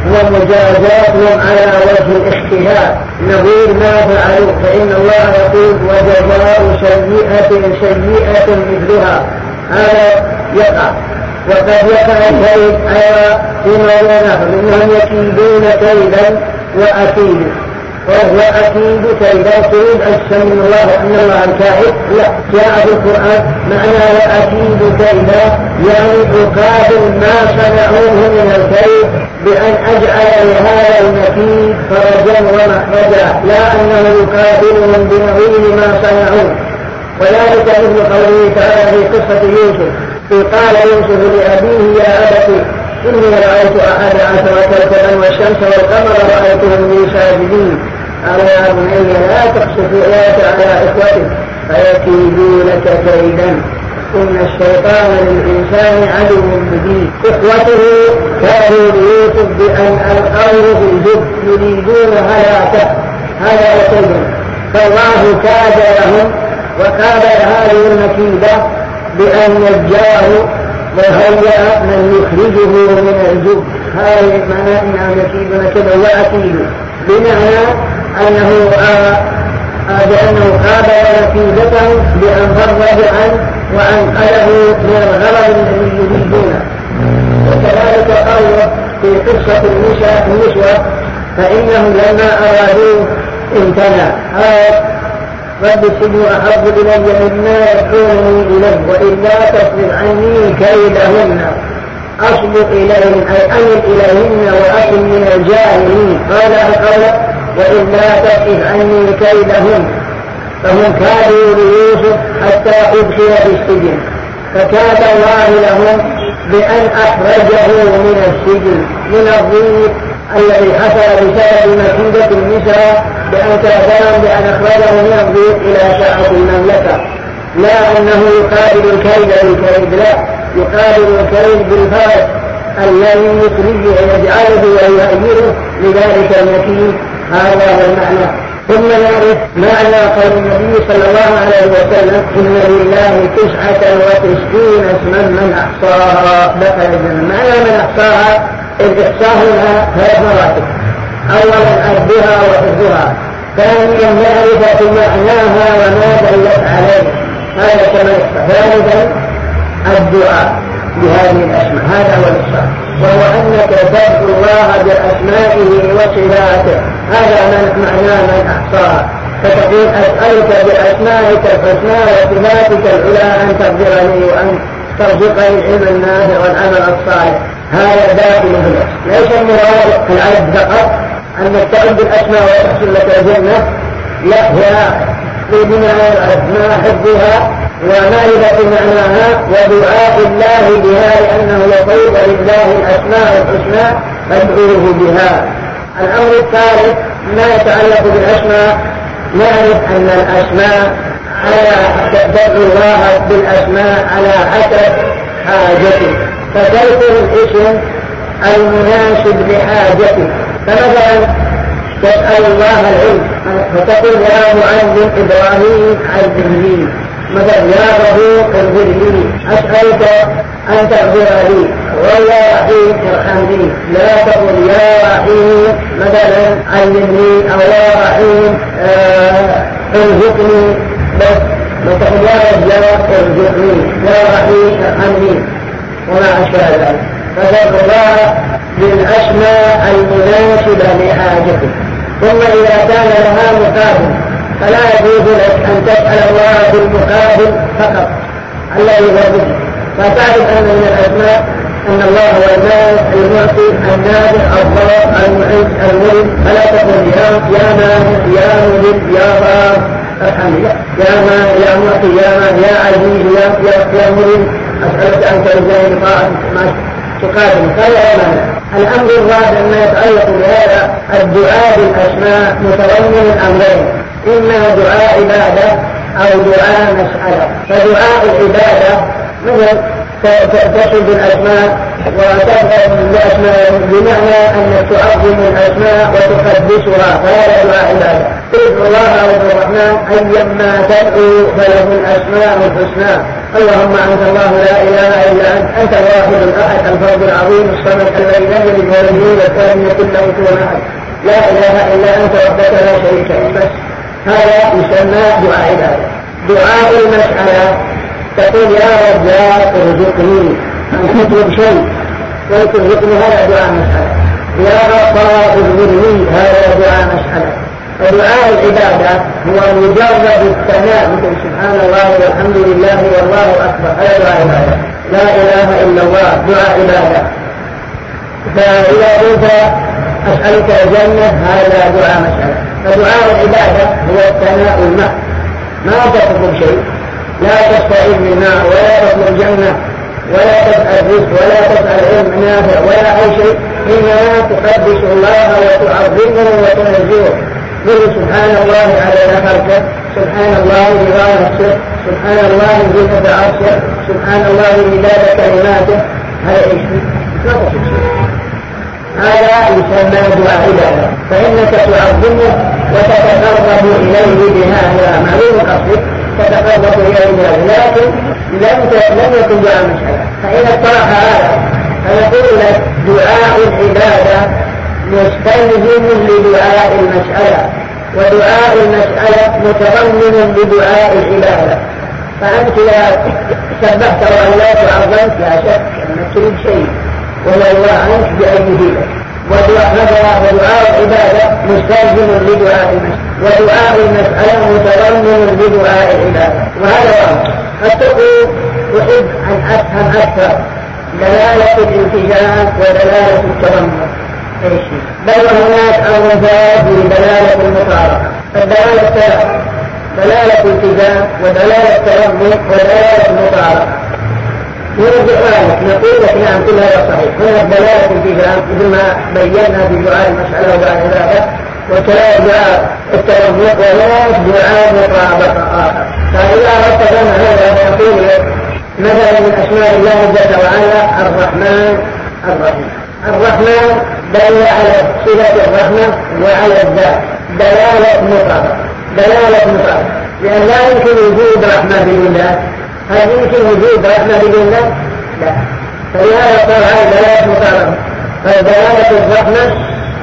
ومجازاتهم على وجه الاحتهاء نظير ما فعلوا فإن الله يقول وجزاء سيئة سيئة مثلها هذا يقع وقد يقع الكيد أيضا فيما ينافر إنهم يكيدون كيدا وأكيد وهو أكيد كيدا تريد أن تسمي الله أن الله الكائد لا جاء في القرآن معنى وأكيد كيدا يعني أقابل ما صنعوه من الكيد بأن أجعل لهذا المكيد فرجا ومخرجا لا أنه يقابلهم بنظير ما صنعوه وذلك مثل قوله تعالى في قصة يوسف قال يوسف لأبيه يا أبتي إني رأيت أحد عشر كوكبا والشمس والقمر رأيتهم لي ساجدين قال يا بني لا تقصف رؤياك على إخوتك فيكيدون لك كيدا إن الشيطان للإنسان عدو مبين إخوته كانوا ليوسف بأن ألقوه في الجب يريدون هلاكه هذا يكيد فالله كاد لهم وكاد هذه المكيدة بأن نجاه وهيأ من يخرجه من الجب هذا معنى إنهم يكيدون كذا وأكيد بمعنى أنه بأنه قابل نتيجته بأن فرج عنه وأنقله من الغرض الذي يريدونه وكذلك قال في قصة النسوة فإنهم لما أرادوه امتنع رب السجن أحب إلي مما يدعونني إليه وإلا تصرف عني كيدهن أصبر إليهن أي أمل إليهن وأكن من الجاهلين قال القول وإلا تصرف عني كيدهن فهم كادوا ليوسف حتى أدخل في السجن فكاد الله لهم بأن أخرجه من السجن من الضيق الذي حصل بسبب مكيدة النساء بأن كادهم بأن أخرجه من الضيق إلى ساعة المملكة لا أنه يقابل الكيد بالكيد لا يقابل الكيد بالفرج الذي يخرجه ويجعله ويؤيره لذلك المكيد هذا هو المعنى ثم نعرف معنى قول النبي صلى الله عليه وسلم إن لله تسعة وتسعين اسما من أحصاها دخل الجنة معنى من أحصاها الإحصاء لها ثلاث مراتب أولا أردها وحفظها ثانيا معرفة معناها وما دلت عليه هذا كما يحصى ثالثا الدعاء بهذه الأسماء هذا هو الإحصاء وهو أنك تدعو الله بأسمائه وصفاته هذا معناه من أحصاها فتقول أسألك بأسمائك الحسنى وصفاتك العلى أن تغفر لي وأن ترزقني العلم النافع والعمل الصالح هذا داخل هنا ليس المراد العد فقط أنك تعد الأسماء وتحصل لك الجنة لا هي بمعنى الأسماء حفظها ومعرفة معناها ودعاء الله بها لأنه يقول لله الأسماء الحسنى فادعوه بها. الأمر الثالث ما يتعلق بالأسماء نعرف أن الأسماء على تدعو الله بالأسماء على حسب حاجته فتذكر الاسم المناسب لحاجته فمثلا تسأل الله العلم فتقول يا معلم إبراهيم علمني مثلا يا غفور اغفر لي، أسألك أن تغفر لي، ويا رحيم ارحمني. لا تقل يا رحيم مثلا علمني أو يا رحيم ارزقني بس، وتقول يا رجال ارزقني، يا رحيم ارحمني وما أشبه ذلك. فذكر الله بالأسماء المناسبة لحاجته. ثم إذا كان لها مقابل فلا يجوز لك أن تسأل الله بالمقابل فقط الذي يرزقك. فتعرف أن من الأسماء أن الله هو المالك المعطي النافع الضار المعز المذل، فلا تقل يا يا مالك يا مذل يا ضار ارحمني، يا مالك يا معطي يا مالك يا عزيز يا يا يا مذل أسألك أن ترزقني طاعة تقابل. فلا مانع. الأمر الرابع ما يتعلق بهذا الدعاء بالأسماء متضمن الأمرين، إما دعاء عبادة أو دعاء مسألة. فدعاء العبادة مثل تصل بالأسماء وتبقى بالأسماء بمعنى أنك تعظم الأسماء وتقدسها، فهذا دعاء عبادة. تدعو الله عز الرحمن أيما تدعو فله الأسماء الحسنى. اللهم أنت الله لا إله إلا أنت، أنت الواحد الأحد الفرد العظيم الصمد الذي لم يلد ولم يولد ولم يكن له كفوا أحد، لا إله إلا أنت وحدك لا شريك لك. بس هذا يسمى دعاء عبادة. دعاء المسألة تقول يا رجال ارزقني، أن تطلب شيء وترزقني، هذا دعاء مسألة. يا غفار اغفرني، هذا دعاء مسألة. فدعاء العبادة هو مجرد الثناء مثل سبحان الله والحمد لله والله أكبر، هذا دعاء عبادة. لا إله إلا الله دعاء عبادة. فإذا قلت أسألك الجنة هذا دعاء مسألة. فدعاء العبادة هو الثناء الماء، ما تطلب شيء، لا تستعيذ بالنار ولا تطلب الجنة ولا تسأل رزق ولا تسأل علم نافع ولا أي شيء، إنما تقدس الله وتعظمه وتنزهه. قل سبحان الله على خلقه، سبحان الله رضا نفسه، سبحان الله زينة عرشه، سبحان الله مداد كلماته. هذا ايش؟ لا تصل شيء. هذا يسمى دعاء عبادة، فإنك تعظمه وتتقرب إليه بهذا معلوم قصدك، تتقرب إليه بهذا، لكن لم لم يكن دعاء مسألة. فإن اقترح هذا فيقول لك دعاء العبادة مستلزم لدعاء المسألة، ودعاء المسألة متضمن لدعاء العبادة. فأنت إذا سبحت وعلات وعظمت لا شك أنك تريد شيء وهو الله عنك بأي هيلة. ودعاء العبادة مستلزم لدعاء المسألة، ودعاء المسألة متضمن لدعاء العبادة. وهذا واضح. قد تقول أحب أن أفهم أكثر دلالة الالتزام ودلالة التضمن، بل هناك أمر ثالث بدلالة المطابقة. فالدلالة الثلاث دلالة الالتزام ودلالة التضمن ودلالة المطابقة. نرجع ذلك نقول لك نعم كل هذا صحيح. هناك دلالة الالتزام مثل ما بينا في دعاء المسألة ودعاء العبادة، وكذلك دعاء التضمن، وهناك دعاء مطابقة آخر. فإذا أردت أن هذا نقول مثلا من أسماء الله جل وعلا الرحمن الرحيم. الرحمن دل على صفة الرحمة وعلى الذات دلالة مطابقة، دلالة مطابقة، لأن لا يمكن وجود رحمة بدون الله. هل يمكن وجود رحمة بدون الله؟ لا. فلهذا صار هذه دلالة مطابقة. فدلالة الرحمة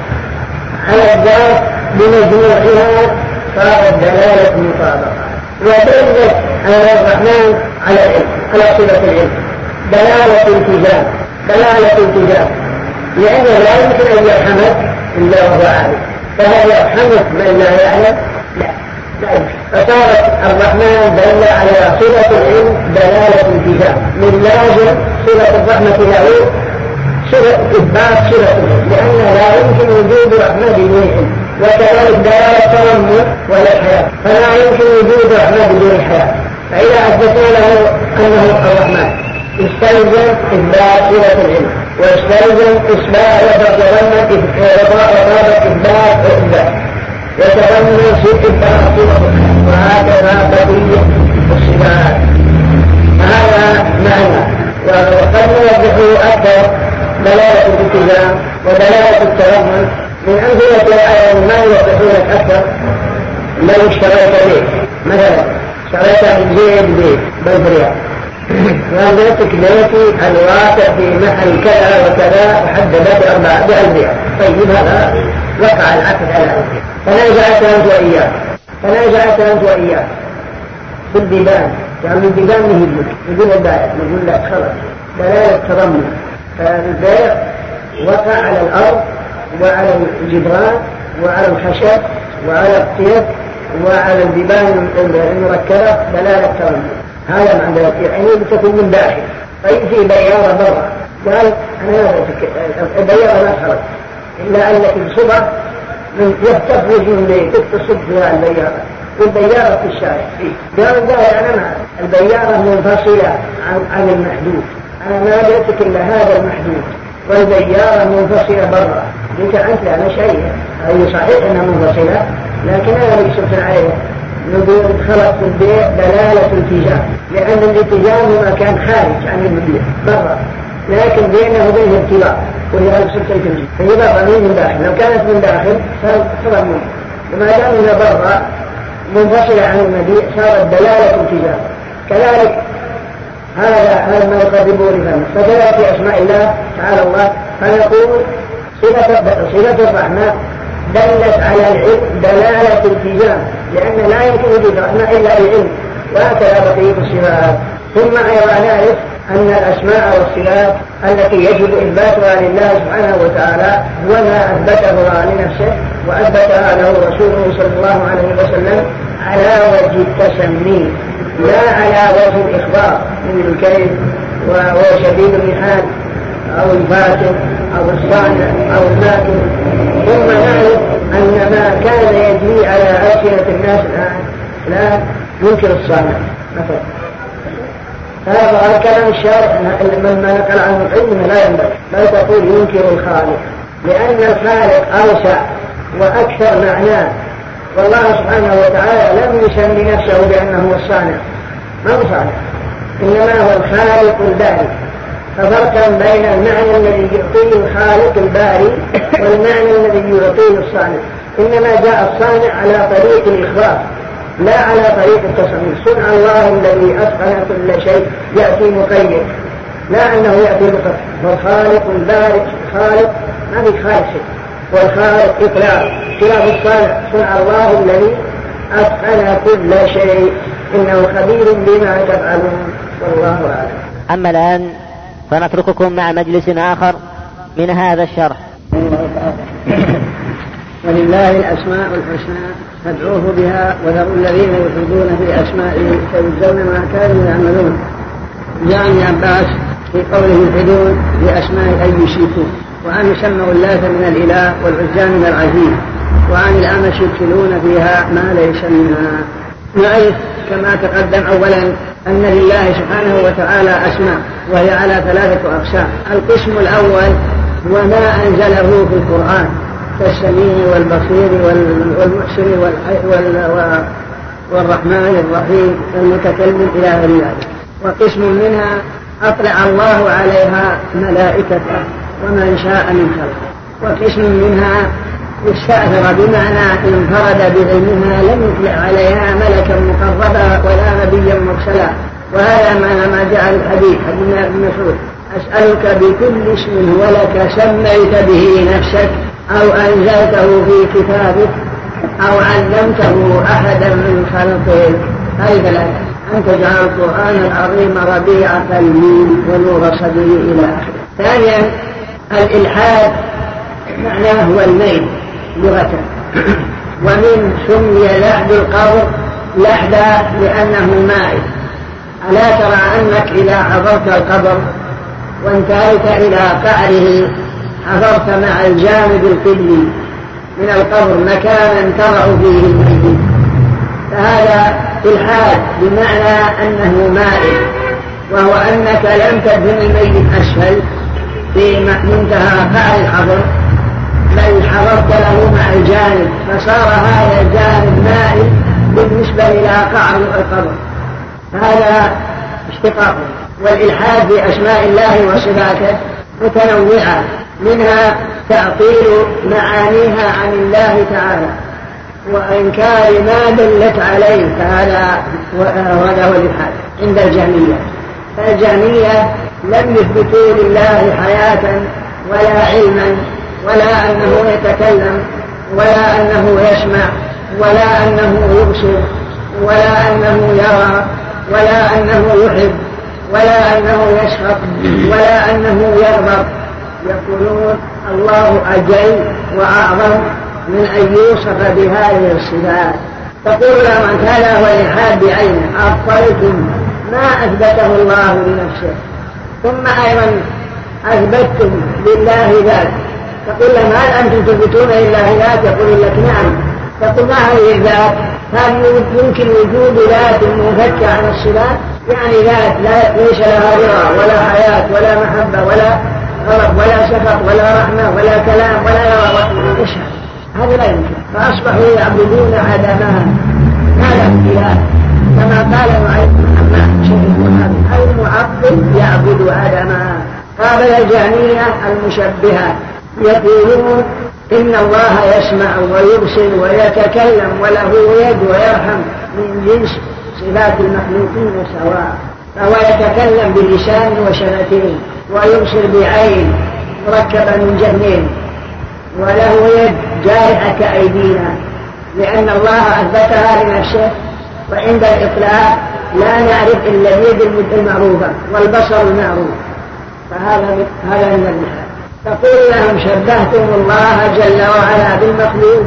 على الذات بمجموعها صارت دلالة مطابقة. ودلت على الرحمن على العلم، على صفة العلم دلالة التزام، دلالة التزام، لأنه لا يمكن أن يرحمك إلا وهو عالم. فهل يرحمك من لا يعلم؟ لا، لا يمكن. فصارت الرحمن دل على صفة العلم دلالة التزام. من لازم صفة الرحمة له صفة إثبات صفة العلم، لأنه لا يمكن وجود رحمة بدون علم. وكذلك دلالة التضمن والحياة، فلا يمكن وجود رحمة بدون الحياة. فإذا أثبتنا له أنه الرحمن استلزم إثبات صفة العلم، واستلزم إثبات وتضمن وطابق إثبات وإثبات، وتضمن إثبات صفة، وهكذا بقية الصفات. هذا معنى. وقد نوضح أكثر دلالة الالتزام ودلالة التضمن من أمثلة الآية ما يوضحون أكثر لو اشتغلت به. مثلا اشتريتها من زيد بيت بالرياض، قال بيتك بيتي الواسع في محل كذا وكذا وحددت أربعة بألف ريال. طيب هذا وقع العقد على ألف. فنازعت أنت وإياه فنازعت أنت وإياه في الديبان، يعني الديبان نهيب لك يقول البائع نقول لا خلاص دلالة تضمن. فالبيع وقع على الأرض وعلى الجدران وعلى الخشب وعلى الطيب وعلى الديبان المركبة دلالة تضمن. هذا معنى يعني بتكون من داخل. طيب في بيارة برا قال أنا البيارة ما خرج إلا أنك بصبع من يفتف وجه من بيتك تصب فيها البيارة، والبيارة في الشارع فيه. قال لا أنا البيارة منفصلة عن, عن المحدود، أنا ما بيتك إلا هذا المحدود، والبيارة منفصلة برا. قلت أنت أنا شيء أي صحيح أنها منفصلة، لكن أنا اللي شفت عليها نقول خلق في البيع دلالة التجار، لأن الاتجار هو كان خارج عن المبيع برا، لكن بينه وبين ارتباط وهي ألبسة التنجيل هي برا من داخل. لو كانت من داخل صار منه، وما دام هي برا منفصلة عن المبيع صارت دلالة التجار. كذلك هذا هذا ما يقربه لفهمه. فكذلك في أسماء الله تعالى الله فنقول صلة الرحمة دلت على العلم دلالة التزام، لأن لا يمكن وجود رحمة إلا بالعلم، وهكذا بقية الصفات. ثم أيضا نعرف أن الأسماء والصفات التي يجب إثباتها لله سبحانه وتعالى وما أثبتها لنفسه وأثبتها له رسوله صلى الله عليه وسلم على وجه التسمي لا على وجه الإخبار من الكيف وهو شديد المحال أو الفاتن أو الصانع أو الماكن. ثم نعرف أن ما كان يجري على ألسنة الناس الآن لا ينكر الصانع مثلا. هذا كلام الشارع مما نقل عنه العلم لا ينبغي، لا تقول ينكر الخالق، لأن الخالق أوسع وأكثر معناه، والله سبحانه وتعالى لم يسمي نفسه بأنه هو الصانع، ما هو صانع، إنما هو الخالق الباري. ففرقا بين المعنى الذي يعطيه الخالق الباري والمعنى الذي يعطيه الصانع. إنما جاء الصانع على طريق الإخبار لا على طريق التصميم. صنع الله الذي أتقن كل شيء يأتي مقيد، لا أنه يأتي بقطع. والخالق البارئ خالق ما في خالق شيء، والخالق إطلاق خلاف الصانع. صنع الله الذي أتقن كل شيء إنه خبير بما تفعلون والله أعلم. أما الآن فنترككم مع مجلس آخر من هذا الشرح. ولله الأسماء الحسنى فادعوه بها وذروا الذين يلحدون في أسمائه سيجزون ما كانوا يعملون. جاء ابن عباس في قوله يلحدون بأسماء أي يشركون، وأن يسموا اللات من الإله والعزى من العزيز، وعن الأمش يدخلون فيها ما ليس منها. نعرف كما تقدم أولا أن لله سبحانه وتعالى أسماء وهي على ثلاثة أقسام. القسم الأول هو ما أنزله في القرآن كالسميع والبصير والمحسن والرحمن الرحيم والمتكلم إلى غير ذلك. وقسم منها أطلع الله عليها ملائكته ومن شاء من خلقه. وقسم منها استأثر بمعنى انفرد بعلمها لم يطلع عليها ملكا مقربا ولا نبيا مرسلا. وهذا معنى ما جاء الحديث حديث ابن مسعود أسألك بكل اسم ولك سميت به نفسك أو أنزلته في كتابك أو علمته أحدا من خلقك. هذه الآية أن تجعل القرآن العظيم ربيع قلبي ونور صدري إلى آخره. ثانيا الإلحاد معناه هو الميل لغة، ومن سمي لحد القبر لحدا لأنه مائل. ألا ترى أنك إذا حضرت القبر وانتهيت إلى قعره حضرت مع الجانب القبلي من القبر مكانا ترى فيه الميت، فهذا إلحاد بمعنى أنه مائل، وهو أنك لم تدفن الميت أسفل في منتهى قعر القبر بل حضرت له مع الجانب، فصار هذا الجانب مائل بالنسبة إلى قعر القبر. هذا اشتقاق. والإلحاد بأسماء الله وصفاته متنوعة، منها تعطيل معانيها عن الله تعالى وإنكار ما دلت عليه، فهذا هذا هو الإلحاد عند الجهمية. فالجهمية لم يثبتوا لله حياة ولا علما ولا أنه يتكلم ولا أنه يسمع ولا أنه يبصر ولا أنه يرى ولا أنه يحب ولا أنه يسخط ولا أنه يغضب. يقولون الله أجل وأعظم من أن يوصف بهذه الصفات. تقول لهم هذا هو الإلحاد بعينه، أبطلتم ما أثبته الله لنفسه، ثم أيضا أثبتتم لله ذات. تقول لهم هل أنتم تثبتون لله ذات؟ يقول لك نعم. تقول ما هذه الذات؟ هل يمكن وجود ذات منفكة عن الصفات؟ يعني ذات لا ليس لها رضا ولا حياة ولا محبة ولا غضب ولا سخط ولا رحمة ولا كلام ولا إشهاد، هذا لا يمكن. فأصبحوا يعبدون عدمها. هذا اختلاف كما قال محمد شيخ البخاري المعطل يعبد عدمها. قابل الجهمية المشبهة يقولون إن الله يسمع ويبصر ويتكلم وله يد ويرحم من جنس صفات المخلوقين سواء، فهو يتكلم بلسان وشفتين ويبصر بعين مركبة من جهنين وله يد جارحة كأيدينا، لأن الله أثبتها لنفسه. وعند الإطلاق لا نعرف إلا اليد المعروفة والبصر المعروف، فهذا هذا من الإلحاد. تقول لهم شبهتم الله جل وعلا بالمخلوق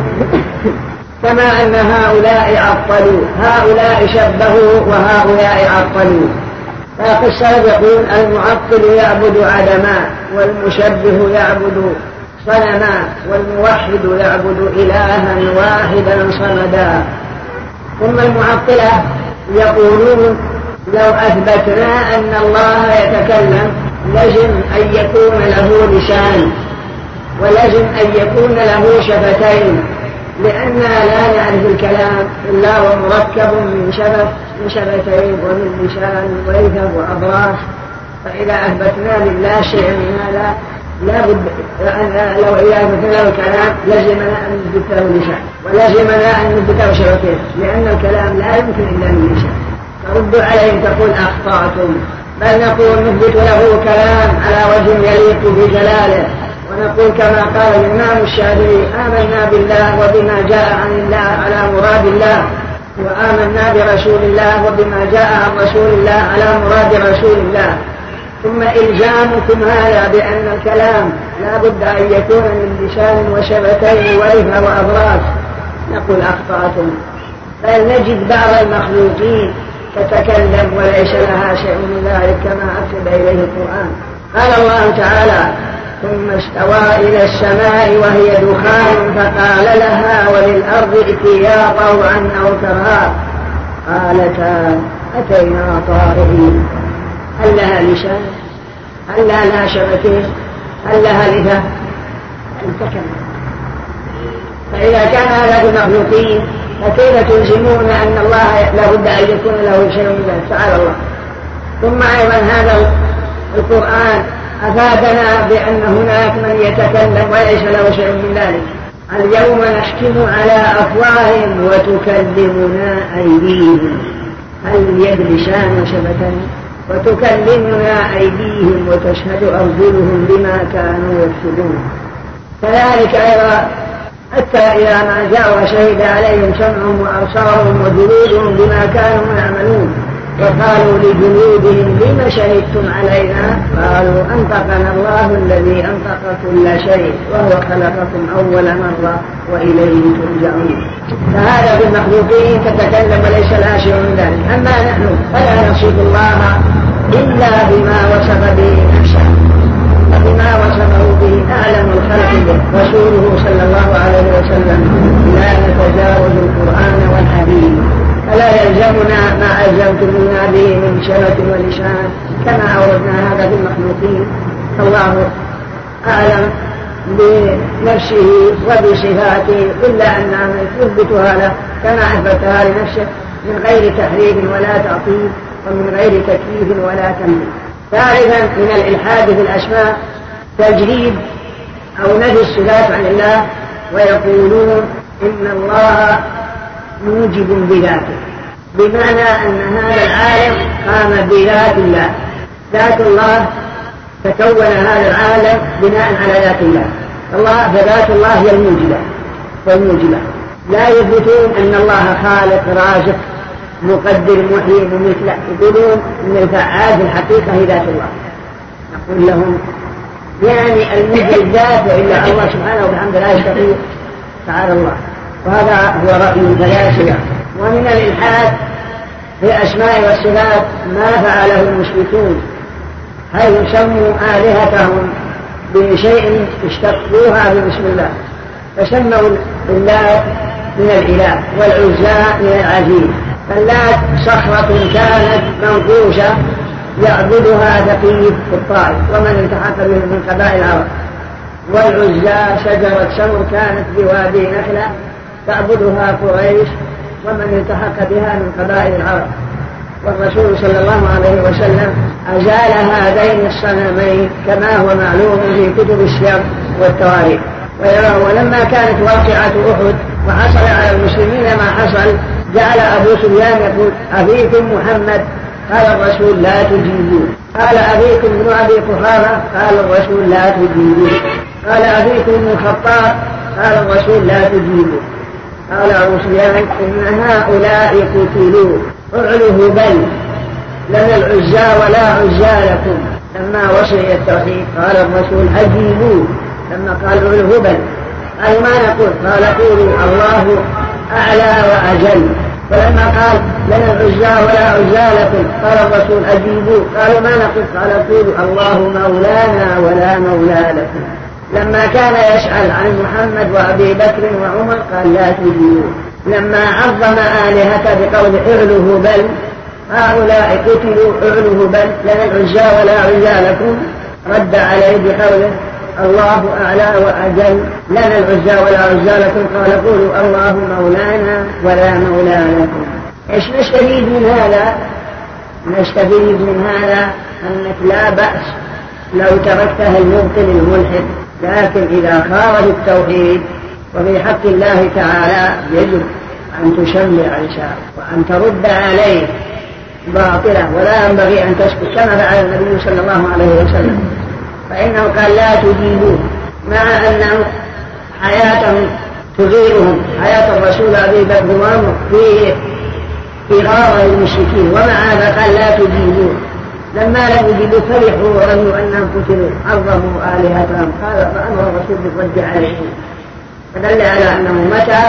كما أن هؤلاء عطلوا، هؤلاء شبهوا وهؤلاء عطلوا. فالسلف يقول المعطل يعبد عدما والمشبه يعبد صنما والموحد يعبد إلها واحدا صمدا. ثم المعطلة يقولون لو أثبتنا أن الله يتكلم لازم أن يكون له لسان ولازم أن يكون له شفتين، لأننا لا نعرف الكلام إلا ومركب من شفت من شفتين ومن لسان ويثب وأضراس. فإذا أثبتنا لله شيئا من هذا لا بد لو إذا أثبتنا له الكلام لازمنا أن نثبت له لسان ولازمنا أن نثبت له شفتين، لأن الكلام لا يمكن إلا من لسان. ترد عليهم تقول أخطأتم، بل نقول نثبت له كلام على وجه يليق بجلاله، ونقول كما قال الإمام الشافعي آمنا بالله وبما جاء عن الله على مراد الله، وآمنا برسول الله وبما جاء عن رسول الله على مراد رسول الله. ثم إلزامكم هذا بأن الكلام لا بد أن يكون من لسان وشفتين ورفة وأضراس، نقول أخطأتم. بل نجد بعض المخلوقين تتكلم وليس لها شيء من ذلك كما أكد إليه القرآن. قال الله تعالى ثم استوى إلى السماء وهي دخان فقال لها وللأرض ائتيا طوعا أو كرها قالتا أتينا طائعين. هل لها لسان؟ هل لها شفتين؟ هل لها لثة؟ تتكلم. فإذا كان هذا المخلوقين فكيف تلزمون أن الله لا بد أن يكون له شيء من ذلك؟ تعالى الله. ثم أيضا هذا القرآن أفادنا بأن هناك من يتكلم وليس له شيء من ذلك. اليوم نحكم على أفواههم وتكلمنا أيديهم. هل اليد لسان وشفتين؟ وتكلمنا أيديهم وتشهد أرجلهم بما كانوا يكسبون. كذلك أيضا حتى إذا ما جاءوا شهد عليهم سمعهم وأبصارهم وجلودهم بما كانوا يعملون وقالوا لجلودهم لم شهدتم علينا قالوا أنطقنا الله الذي أنطق كل شيء وهو خلقكم أول مرة وإليه ترجعون. فهذا بالمخلوقين تتكلم وليس لها شيء من ذلك. أما نحن فلا نصف الله إلا بما وصف به نفسه وبما وصفه به أعلم الخلق به رسوله صلى الله عليه وسلم لا نتجاوز القرآن والحديث. فلا يلزمنا ما ألزمتمونا به من شفة ولسان كما أوردنا هذا في المخلوقين. الله أعلم بنفسه وبصفاته إلا أننا نثبتها له كما أثبتها لنفسه من غير تحريف ولا تعطيل ومن غير تكييف ولا تمثيل. ثالثا من الإلحاد في الأسماء تجريد أو نفي الصفات عن الله، ويقولون إن الله موجب بذاته، بمعنى أن هذا العالم قام بذات الله، ذات الله تكون هذا العالم بناء على ذات الله. الله فذات الله هي الموجبة والموجبة. لا يثبتون أن الله خالق رازق مقدر محيي مميت، لا، يقولون أن الفعال في الحقيقة هي ذات الله. نقول لهم يعني الموجب ذاته إلا الله سبحانه وبحمده لا يستطيع، تعالى الله. وهذا هو رأي الفلاسفة. ومن الإلحاد في الأسماء والصفات ما فعله المشركون، حيث سموا آلهتهم بشيء اشتقوها ببسم الله، فسموا اللات من الإله والعزى من العزيز. فاللات صخرة كانت منقوشة يعبدها ثقيف في الطائف ومن التحق به من قبائل العرب، والعزى شجرة سمر كانت بوادي نخلة تعبدها قريش ومن التحق بها من قبائل العرب. والرسول صلى الله عليه وسلم أزال هذين الصنمين كما هو معلوم في كتب السير والتواريخ. ولما كانت واقعة أحد وحصل على المسلمين ما حصل، جعل أبو سفيان يقول أبيكم محمد؟ قال الرسول لا تجيبون. قال أبيكم ابن أبي قحافة؟ قال الرسول لا تجيبون. قال أبيكم ابن الخطاب؟ قال الرسول لا تجيبون. قال أبو سفيان إن هؤلاء قتلوا، اعلوا بل لنا العزى ولا عزى لكم. لما وصل إلى التوحيد قال الرسول أجيبوا، لما قال اعلوا بل قالوا ما نقول؟ قال قولوا الله أعلى وأجل. فلما قال لنا العزى ولا عزى لكم قال الرسول أجيبوا، قالوا ما نقول؟ قال قولوا الله مولانا ولا مولى لكم. لما كان يسأل عن محمد وأبي بكر وعمر قال لا تجيبوا. لما عظم آلهته بقول اعلوا بل هؤلاء قتلوا اعلوا بل لنا العزى ولا عزى لكم، رد عليه بقوله الله أعلى وأجل لنا العزى ولا عزى لكم، قال قولوا الله مولانا ولا مولى لكم. إيش نستفيد من هذا؟ نستفيد من هذا أنك لا بأس لو تركتها المبطل الملحد، لكن إذا خالف التوحيد وفي حق الله تعالى يجب أن تشمع لسانه وأن ترد عليه باطلة، ولا ينبغي أن تسكت كما فعل النبي صلى الله عليه وسلم، فإنه قال لا تجيبوا، مع أن حياتهم تغيرهم حياة الرسول أبي بكر وعمر في إغارة المشركين، ومع هذا قال لا تجيبوا. لما لم يجيبوا فرحوا ورأوا أنهم قتلوا عظموا آلهتهم، قال فأمر الرسول بالرد عليهم، فدل على أنه متى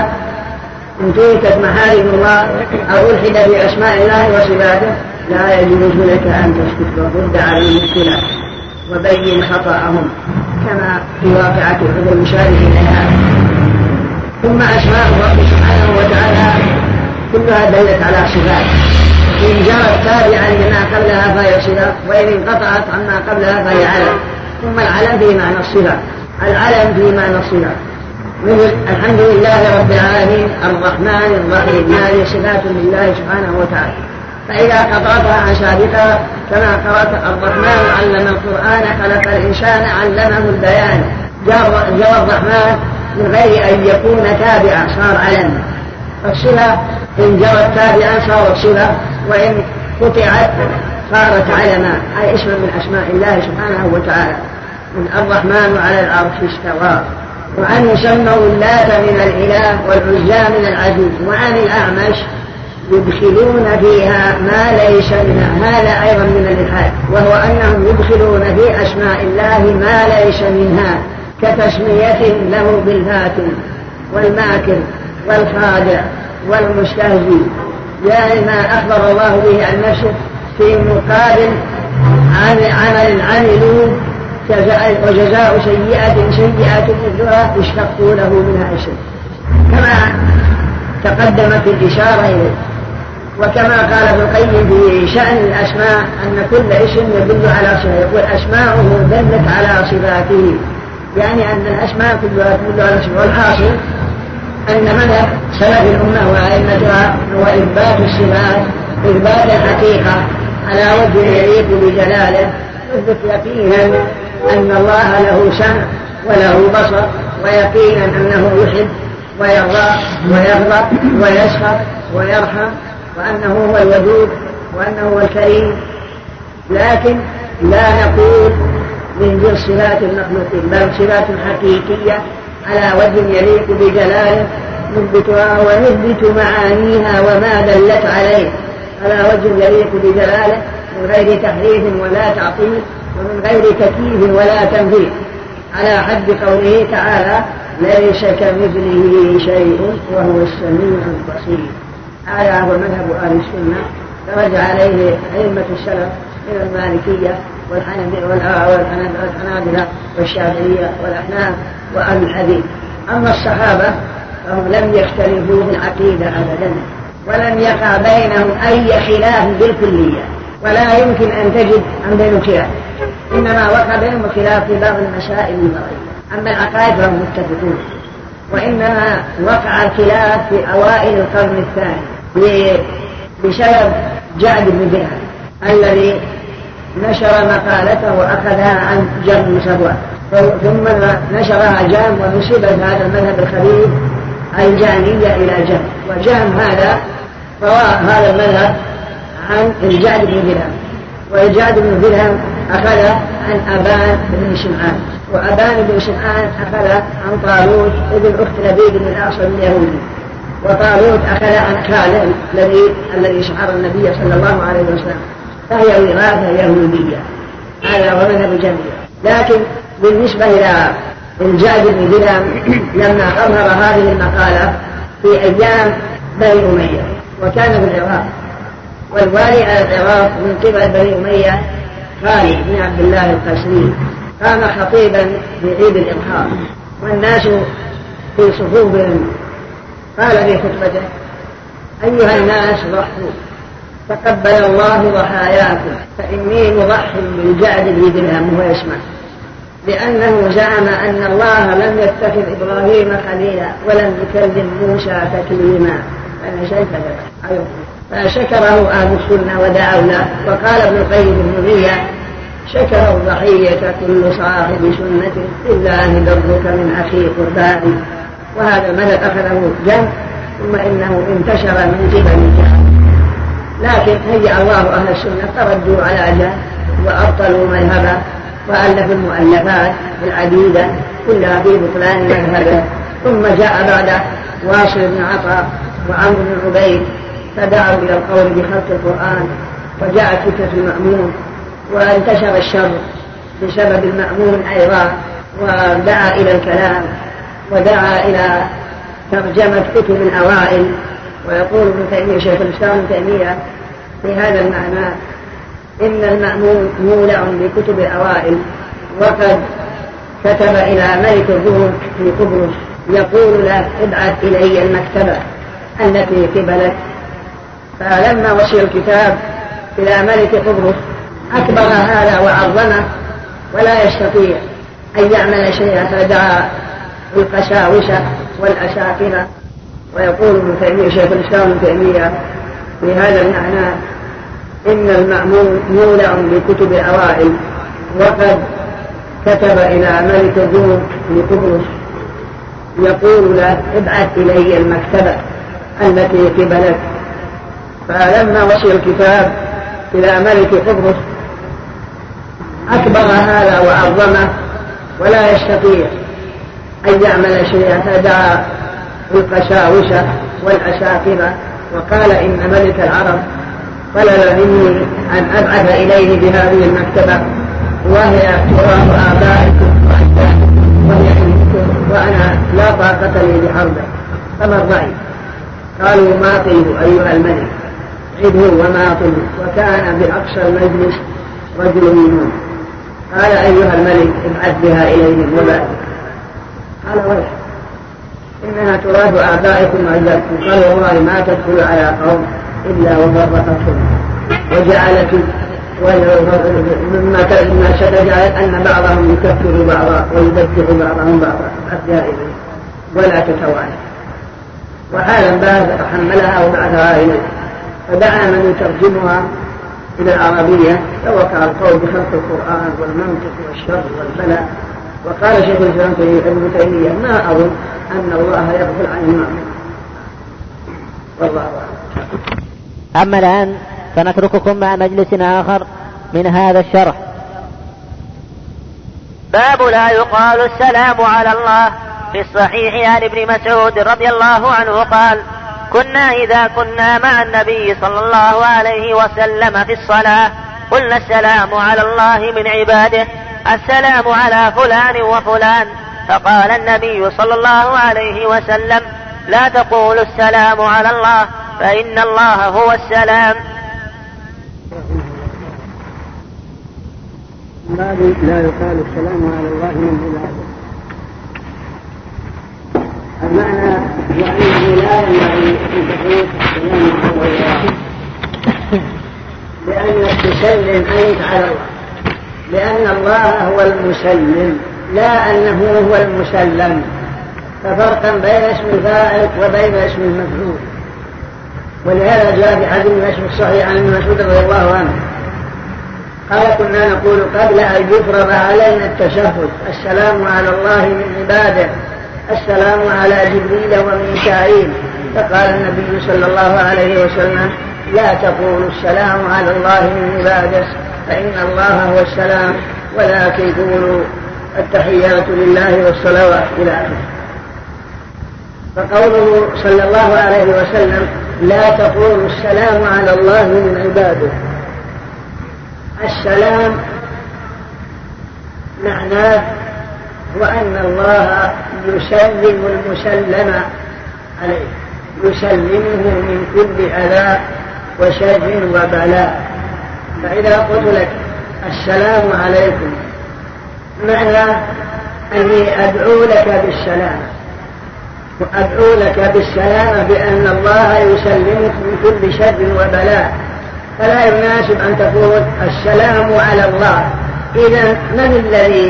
انتهكت محارم الله أو ألحد بأسماء الله وصفاته لا يجوز لك أن تسكت وترد عليهم الخلاف وبين خطأهم كما في واقعة أحد المشارك إليها. ثم أسماء الله سبحانه وتعالى كلها دلت على صفات، إن جرت تابعا لما قبلها فهي صفة، وإن انقطعت عما قبلها فهي علم. ثم العلم في معنى الصفة، العلم في معنى الصفة، مثل الحمد لله رب العالمين الرحمن الرحيم، هذه صفات لله سبحانه وتعالى. فإذا قطعتها عن سابقها كما قرأت الرحمن علم القرآن خلق الإنسان علمه البيان، جرى الرحمن من غير أن يكون تابعا صار علم. فالصفة إن جرت تابعا صارت صفة، وإن قطعت صارت علما، أي اسم من أسماء الله سبحانه وتعالى. من الرحمن على العرش استوى. وأن يسموا اللات من الإله والعزى من العزيز. وعن الأعمش يدخلون فيها ما ليس منها، هذا أيضا من الإلحاد، وهو أنهم يدخلون في أسماء الله ما ليس منها، كتسميتهم له بالفاتن والماكر والخادع والمستهزئ، يعني ما أخبر الله به عن نفسه في مقابل عمل عملوا وجزاء سيئة سيئة مثلها اشتقوا له منها اسم، كما تقدمت الإشارة إليه. وكما قال ابن القيم في شأن الأسماء أن كل اسم يدل على صفة، يقول أسماؤه دلت على صفاته، يعني أن الأسماء كلها تدل على صفة. والحاصل أن مذهب سلف الأمة وأئمتها هو إثبات الصفات، إثبات الحقيقة على وجه يليق بجلاله، يثبت يقينا أن الله له سمع وله بصر، ويقينا أنه يحب ويرضى ويغضب ويسخط ويرحم، وأنه هو الودود وأنه هو الكريم، لكن لا نقول من صفات المخلوقين، بل صفات حقيقية على وجه يليق بجلاله نثبتها ونثبت معانيها وما دلت عليه على وجه يليق بجلاله من غير تحريف ولا تعطيل ومن غير تكييف ولا تمثيل، على حد قوله تعالى ليس كمثله شيء وهو السميع البصير. هذا هو مذهب أهل السنة درج عليه أئمة السلف من المالكية والحنابلة والشافعية والأحناف وأهل الحديث. أما الصحابة فهم لم يختلفوا في العقيدة أبدا، ولم يقع بينهم أي خلاف بالكلية، ولا يمكن أن تجد عن بينهم خلاف، إنما وقع بينهم خلاف في بعض المسائل الفرعية. أما العقائد فهم متفقون، وإنما وقع الخلاف في أوائل القرن الثاني بسبب جعد بن درهم الذي نشر مقالته وأخذها عن جهم بن صفوان، ثم نشرها جهم ونسبت هذا المذهب الخبيث الجهمية إلى جهم، وجهم هذا روى هذا المذهب عن الجعد بن درهم، والجعد بن درهم أخذ عن أبان بن شمعان، وأبان بن شمعان أخذ عن طالوت ابن أخت لبيد بن الأعصم اليهودي، وطالوت أخذ عن خالد الذي الذي شعر النبي صلى الله عليه وسلم، فهي وراثة يهودية. هذا هو مذهب الجهمية. لكن بالنسبة إلى الجعد بن درهم لما أظهر هذه المقالة في أيام بني أمية، وكان في العراق، والوالي على العراق من قبل بني أمية خالد بن عبد الله القسري قام خطيبا في عيد الإضحى والناس في صفوفهم، قال في خطبته أيها الناس ضحوا تقبل الله ضحاياكم، فإني مضح بالجعد بن درهم وهو يسمع، لأنه زعم أن الله لم يتخذ إبراهيم خليلا ولم يكلم موسى تكليما، أنا شايف هذا فشكره أهل السنة ودعوا له. وقال ابن القيم النبوية شكر الضحية كل صاحب سنة لله درك من أخي قرباني. وهذا المذهب أخذه جهم، ثم إنه انتشر من قبل الجهم، لكن هيأ الله أهل السنة فردوا على جهم وأبطلوا مذهبه وألفوا المؤلفات العديدة كلها في بطلان مذهبه. ثم جاء بعد واصل بن عطاء وعمرو بن عبيد فدعوا إلى القول بخلق القرآن، وجاءت فتنة المأمون وانتشر الشر بسبب المأمون أيضا، ودعا إلى الكلام ودعا إلى ترجمة كتب الأوائل. ويقول ابن تيمية شيخ الإسلام ابن تيمية في هذا المعنى إن المأمون مولع بكتب الأوائل، وقد كتب إلى ملك الروم في قبرص يقول له ابعث إلي المكتبة التي قبلك. فلما وصل الكتاب إلى ملك قبرص أكبر هذا وعظمه ولا يستطيع أن يعمل شيئا، فدعا القساوسة والأساقفة. ويقول ابن تيمية شيخ الإسلام ابن تيمية في هذا المعنى إن المأمون مولع بكتب الأوائل، وقد كتب إلى ملك الروم في قبرص يقول له ابعث إلي المكتبة التي قبلك. فلما وصل الكتاب إلى ملك قبرص أكبر هذا وعظمه ولا يستطيع أن يعمل شيئا، فدعا القساوسة والأساقفة وقال إن ملك العرب طلب مني أن أبعث إليه بهذه المكتبة، وهي تراث آبائكم وأجدادكم وهي عندكم، وأنا لا طاقة لي بحربه، فما الرأي؟ قالوا ماطله أيها الملك، عده وماطله. وكان بأقصى المجلس رجل منهم، قال أيها الملك ابعث بها إليهم وبعد. قال ويح إنها تراث آبائكم وأجدادكم. قال والله ما تدخل على قوم إلا وفرقتهم وجعلت مما ستجعل أن بعضهم يكفر بعضا ويبدع بعضهم بعضا، ابعث بها إليهم ولا تتوالى. وحالا بعد فحملها وبعثها إليه، فدعا من يترجمها إلى العربية، فوقع القول بخلق القرآن والمنطق والشر والبلاء وقال شيخ الإسلام ابن تيمية ما أظن أن الله يغفل عن المعصية والله أعلم. أما الآن فنترككم مع مجلس آخر من هذا الشرح. باب لا يقال السلام على الله. في الصحيح عن ابن مسعود رضي الله عنه قال: كنا إذا كنا مع النبي صلى الله عليه وسلم في الصلاة قلنا السلام على الله من عباده، السلام على فلان وفلان، فقال النبي صلى الله عليه وسلم: لا تقولوا السلام على الله فإن الله هو السلام. لا يقال السلام على الله من عباده. المعنى وأنه لا ينبغي أن تقول السلام على الله لأنك تسلم أنت على الله، لأن الله هو المسلم لا أنه هو المسلم، ففرقا بين اسم الفاعل وبين اسم المفعول. ولهذا جاء في حديث المسلم الصحيح عن ابن مسعود رضي الله عنه قال: كنا نقول قبل أن يفرض علينا التشهد: السلام على الله من عباده، السلام على جبريل وميكائيل. فقال النبي صلى الله عليه وسلم: لا تقولوا السلام على الله من عباده فإن الله هو السلام، ولكن قولوا التحيات لله والصلوات إلى آخره. فقوله صلى الله عليه وسلم: لا تقولوا السلام على الله من عباده، السلام معناه وأن الله يسلم المسلم عليه، يسلمه من كل أذى وشر وبلاء. فإذا قلت لك السلام عليكم معنى أني أدعو لك بالسلام، وأدعو لك بالسلام بأن الله يسلمك من كل شر وبلاء. فلا يناسب أن تقول السلام على الله. إذا من الذي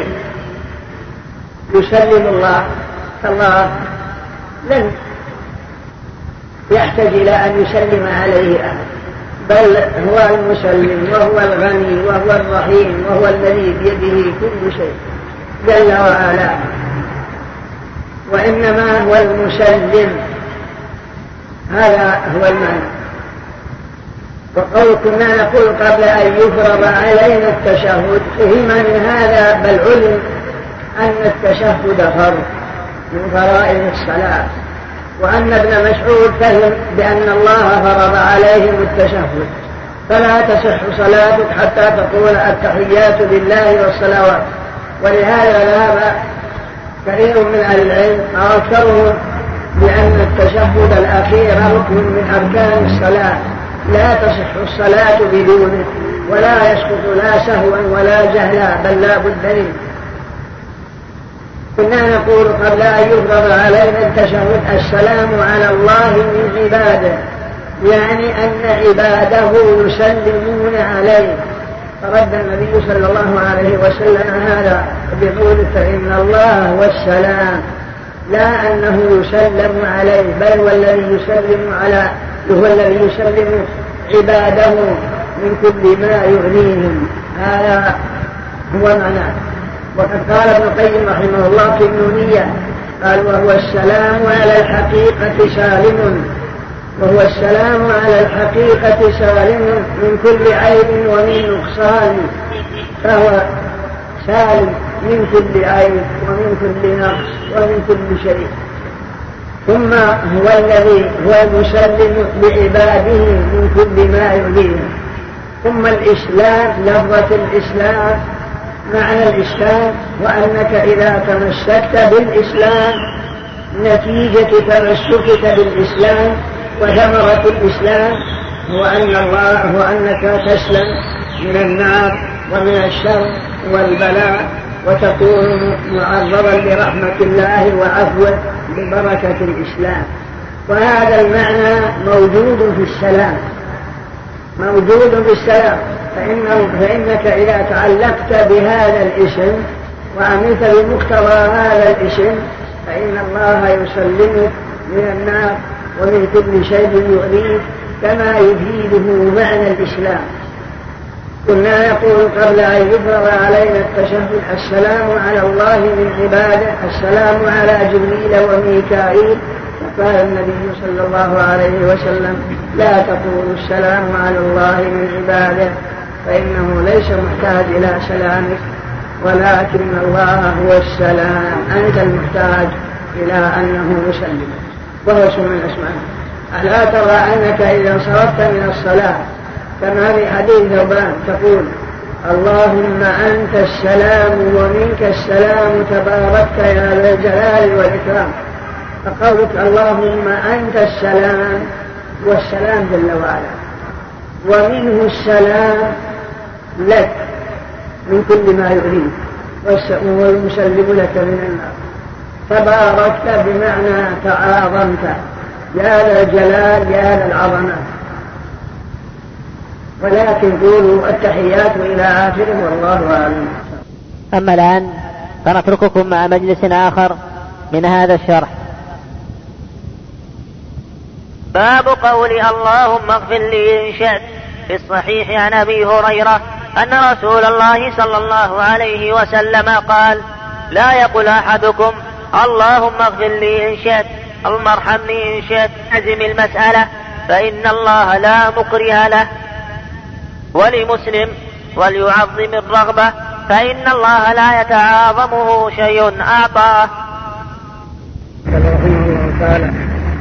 يسلم الله؟ الله لن يحتاج إلى أن يسلم عليه أحد، بل هو المسلم وهو الغني وهو الرحيم وهو الذي بيده كل شيء جل وعلا، وإنما هو المسلم. هذا هو المعنى. وقول كنا نقول قبل أن يفرض علينا التشهد، فهم من هذا بل علم أن التشهد فرض من فرائض الصلاة، وأن ابن مسعود فهم بأن الله فرض عليهم التشهد، فلا تصح صلاتك حتى تقول التحيات لله والصلوات. ولهذا ذهب كثير من أهل العلم أو أكثرهم بأن التشهد الأخير ركن من أركان الصلاة، لا تصح الصلاة بدونه، ولا يسقط لا سهوا ولا جهلا، بل لا بد منه. كنا نقول قبل أن يفرض علينا التشهد السلام على الله من عباده، يعني أن عباده يسلمون عليه. فرد النبي صلى الله عليه وسلم هذا بقول فإن الله هو السلام، لا أنه يسلم عليه، بل هو الذي يسلم على هو الذي يسلم عباده من كل ما يغنيهم. هذا هو معناه. وقد قال ابن القيم رحمه الله في النونية قال: وهو السلام على الحقيقة سالم، وهو السلام على الحقيقة سالم من كل عيب ومن نقصان، فهو سالم من كل عيب ومن كل نقص ومن كل شيء. ثم هو الذي هو مسلم لعباده من كل ما يؤذيهم. ثم الإسلام، لفظة الإسلام معنى الإسلام، وأنك إذا تمسكت بالإسلام نتيجة تمسكك بالإسلام وثمرة الإسلام هو أن الله هو أنك تسلم من النار ومن الشر والبلاء، وتكون معرضا لرحمة الله وعفوه ببركة الإسلام. وهذا المعنى موجود في السلام، موجود في السلام. فإنه فإنك إذا تعلقت بهذا الاسم وعملت بمقتضى هذا الاسم فإن الله يسلمك من النار ومن كل شيء يؤذيك، كما يفيده معنى الإسلام. كنا يقول قبل أن يفرض علينا التشهد: السلام على الله من عباده، السلام على جبريل وميكائيل. فقال النبي صلى الله عليه وسلم: لا تقولوا السلام على الله من عباده، فإنه ليس محتاج إلى سلامك، ولكن الله هو السلام، أنت المحتاج إلى أنه يسلم، وهو اسم من أسمائه. ألا ترى أنك إذا انصرفت من الصلاة كما في حديث ثوبان تقول: اللهم أنت السلام ومنك السلام تباركت يا ذا الجلال والإكرام. فقولك اللهم أنت السلام، والسلام جل وعلا، ومنه السلام لك من كل ما يؤذيك، والمسلم لك من النار. تباركت بمعنى تعاظمت، يا ذا الجلال يا ذا العظمة. ولكن قولوا التحيات إلى آخره والله أعلم. أما الآن فنترككم مع مجلس آخر من هذا الشرح. باب قول اللهم اغفر لي إن شئت. في الصحيح عن أبي هريرة أن رسول الله صلى الله عليه وسلم قال: لا يقل أحدكم اللهم اغفر لي إن شئت، اللهم ارحمني إن شئت، أزم المسألة فإن الله لا مكره له. ولمسلم: وليعظم الرغبة فإن الله لا يتعاظمه شيء أعطاه. رحمه الله تعالى: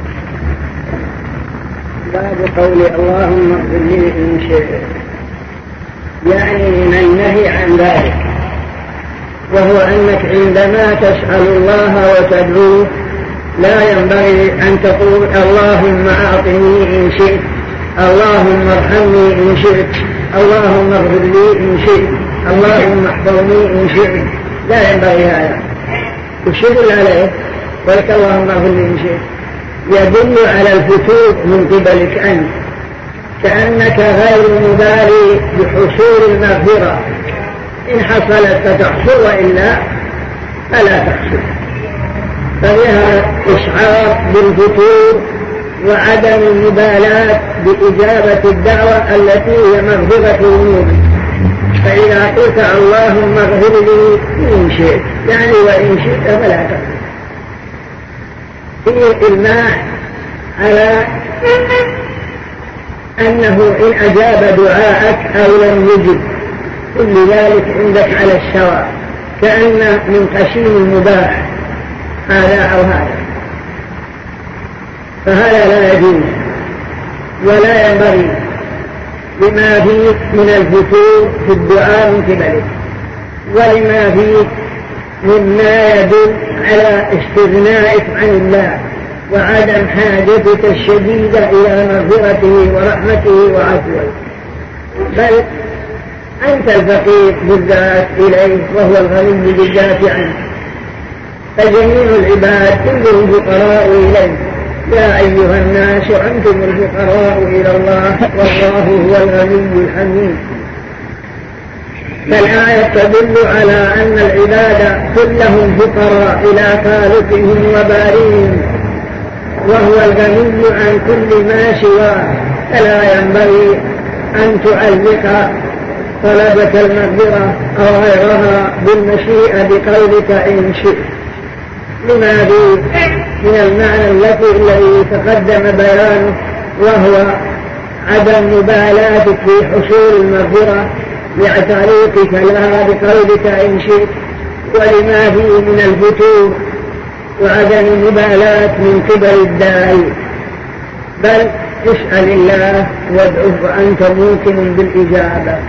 باب قول اللهم اغفر لي إن شئت، يعني من النهي عن ذلك، وهو أنك عندما تسأل الله وتدعوه لا ينبغي أن تقول اللهم أعطني إن شئت، اللهم ارحمني إن شئت، اللهم اغفر لي إن شئت، اللهم احفظني إن شئت. لا ينبغي هذا. وشدل عليه ولك اللهم اغفر لي إن شئت يدل على الفتور من قبلك أنت، كأنك غير مبالي بحصول المغفرة. إن حصلت فتحصل، وإلا فلا تحصل. فبها إشعار بالفتور وعدم المبالاة بإجابة الدعوة التي هي مغفرة الذنوب. فإذا قلت اللهم اغفر لي إن شئت، يعني وإن شئت فلا تغفر، فيه إلماح على أنه إن أجاب دعاءك أو لم يجب كل ذلك عندك على السواء، كأن من قسيم المباح هذا أو هذا، فهذا لا يجوز ولا ينبغي لما فيك من الفتور في الدعاء من قبلك، ولما فيك مما يدل على استغنائك عن الله وعدم حاجتك الشديدة إلى مغفرته ورحمته وعفوه، بل أنت الفقير بالذات إليه وهو الغني بالذات عنه. فجميع العباد كلهم فقراء إليه. يا أيها الناس أنتم الفقراء إلى الله والله هو الغني الحميد. فالآية تدل على أن العباد كلهم فقراء إلى خالقهم وبارئهم، وهو الغني عن كل ما سواه. فلا ينبغي أن تعلق طلبك المغفرة أو غيرها بالمشيئة بقولك إن شئت، لما فيه من المعنى الذي تقدم بيانه، وهو عدم مبالاتك في حصول المغفرة لتعليقك لها بقولك إن شئت، ولما فيه من الفتور وعدم المبالاة من قبل الداعي. بل اسأل الله وادعه وأنت موقن بالإجابة.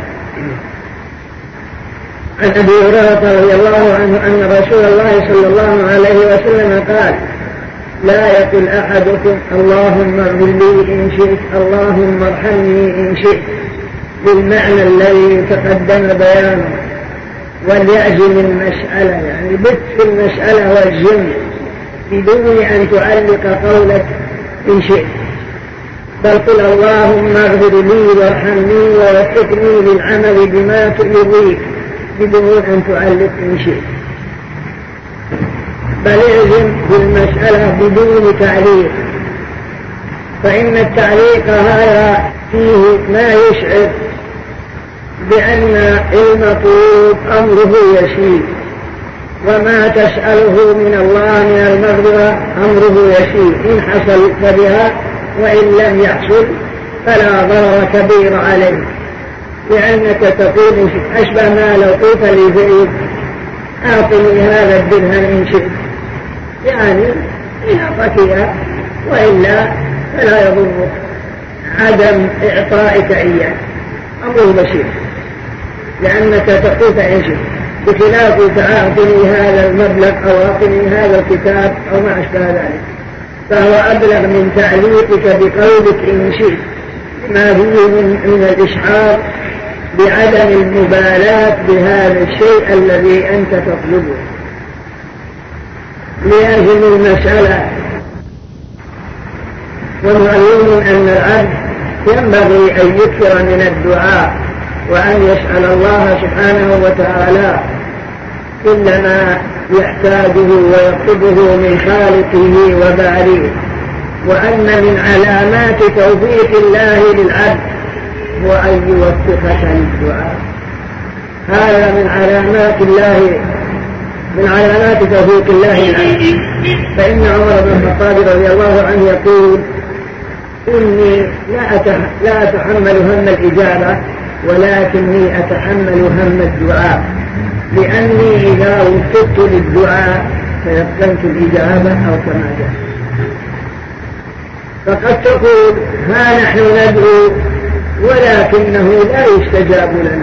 عن أبي هريرة رضي الله عنه أن رسول الله صلى الله عليه وسلم قال: لا يقل أحدكم اللهم اغفر لي إن شئت، اللهم ارحمني إن شئت، بالمعنى الذي تقدم بيانه، وليعزم المسألة، يعني بت في المسألة والجم بدون أن تعلق قولك إن شئت، بل قل اللهم اغفر لي وارحمني ووفقني للعمل بما يرضيك بدون أن تعلق إن شئت، بل اعزم بالمسألة بدون تعليق، فإن التعليق هذا فيه ما يشعر بأن المطلوب أمره يسير، وما تسأله من الله من المغفرة أمره يسير، إن حصل فبها وإن لم يحصل فلا ضرر كبير عليه، لأنك تقول أشبه ما لو قلت لزيد أعطني هذا الدرهم إن شئت، يعني إن أعطيها وإلا فلا يضرك عدم إعطائك إياه، أمره بسيط، لأنك تقول إن شئت، بخلاف أعطني هذا المبلغ أو أعطني هذا الكتاب أو ما أشبه ذلك، فهو أبلغ من تعليقك بقولك إن شئت، ما فيه من, من الإشعار بعدم المبالاة بهذا الشيء الذي أنت تطلبه. لأجل المسألة، ومعلوم أن العبد ينبغي أن يكثر من الدعاء وأن يسأل الله سبحانه وتعالى كل ما يحتاجه ويطلبه من خالقه وبارئه، وأن من علامات توفيق الله للعبد هو أن يوفقك للدعاء. هذا من علامات الله، من علامات توفيق الله للعبد. فإن عمر بن الخطاب رضي الله عنه يقول إني لا أتحمل هم الإجابة ولكني أتحمل هم الدعاء، لأني إذا وفقت للدعاء فيقنت الإجابة أو كما جاء. فقد تقول ها نحن ندعو ولكنه لا يستجاب لنا،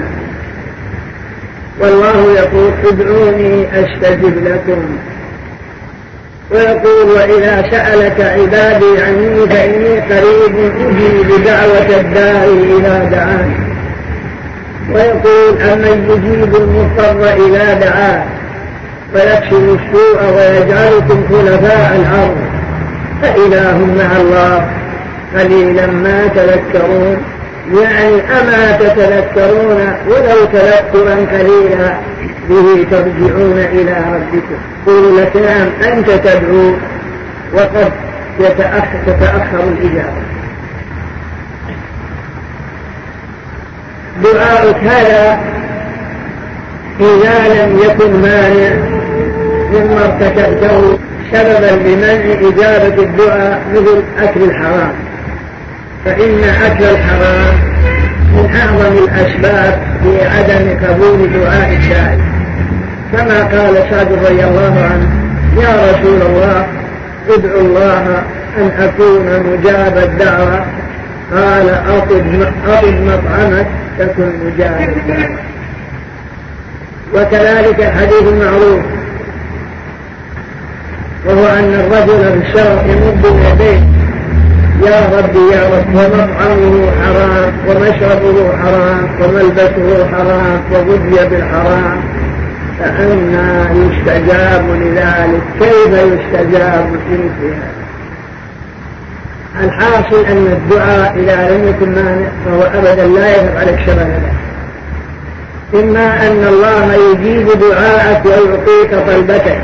والله يقول ادعوني أستجب لكم، ويقول وإذا سألك عبادي عني فإني قريب أجيب دعوة الداعي إذا دعاني، ويقول أمن يجيب المضطر إذا دعاه ويكشف السوء ويجعلكم خلفاء الأرض فإله مع الله قليلا ما تذكرون، يعني أما تتذكرون ولو تذكرا قليلا به ترجعون إلى ربكم. قولوا لك نعم أنت تدعو وقد يتأخر تتأخر الإجابة. دعاؤك هذا إذا لم يكن مانع مما ارتكبته سببا لمنع إجابة الدعاء مثل أكل الحرام، فإن أكل الحرام من أعظم الأسباب في عدم قبول دعاء الداعي، كما قال سعد رضي الله عنه يا رسول الله ادعو الله أن أكون مجاب الدعوة، قال أطب مطعمك تكن مجاب الدعوة. وكذلك الحديث المعروف وهو أن الرجل في الشرع يمد يديه يا ربي يا رب، ومطعمه حرام ومشربه حرام وملبسه حرام وغذي بالحرام، فأنا يستجاب لذلك؟ كيف يستجاب فيها؟ الحاصل أن الدعاء إذا لم يكن مانع فهو أبدا لا يفعل الشبه له، إما أن الله يجيب دعاءك ويعطيك طلبتك،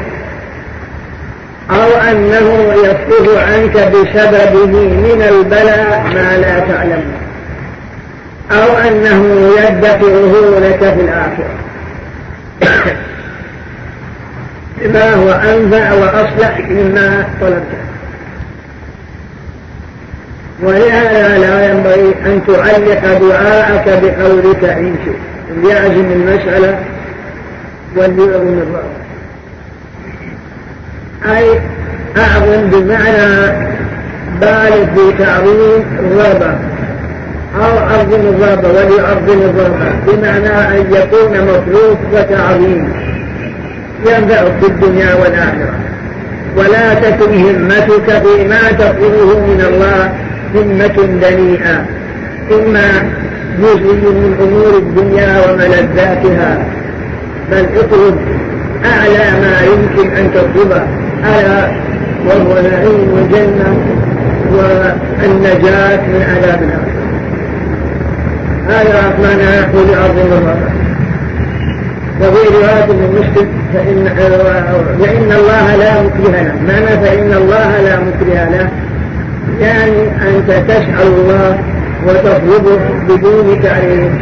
أو أنه يصرف عنك بسببه من البلاء ما لا تعلم، أو أنه يدخره لك في الآخرة ما هو أنفع وأصلح مما طلبته. ولهذا لا ينبغي أن تعلق دعاءك بقولك إن شئت، ليعزم المسألة وليعظم الرغبة، أي أعظم بمعنى بالغ في تعظيم الرغبة، أو عظم الرغبة وليعظم الرغبة بمعنى أن يكون مطلوب وتعظيم ينفعك في الدنيا والآخرة، ولا تكن همتك فيما تطلبه من الله همة دنيئة، إما جزء من أمور الدنيا وملذاتها، بل اطلب أعلى ما يمكن أن تطلبه، ألا وهو نعيم الجنة والنجاة من عذاب الآخرة. هذا معنى يقول عظيم الله. وفي رواية من مسلم فإن, فإن الله لا مكره له، معنى فإن الله لا مكره له يعني أنت تسأل الله وتطلبه بدون تعريف،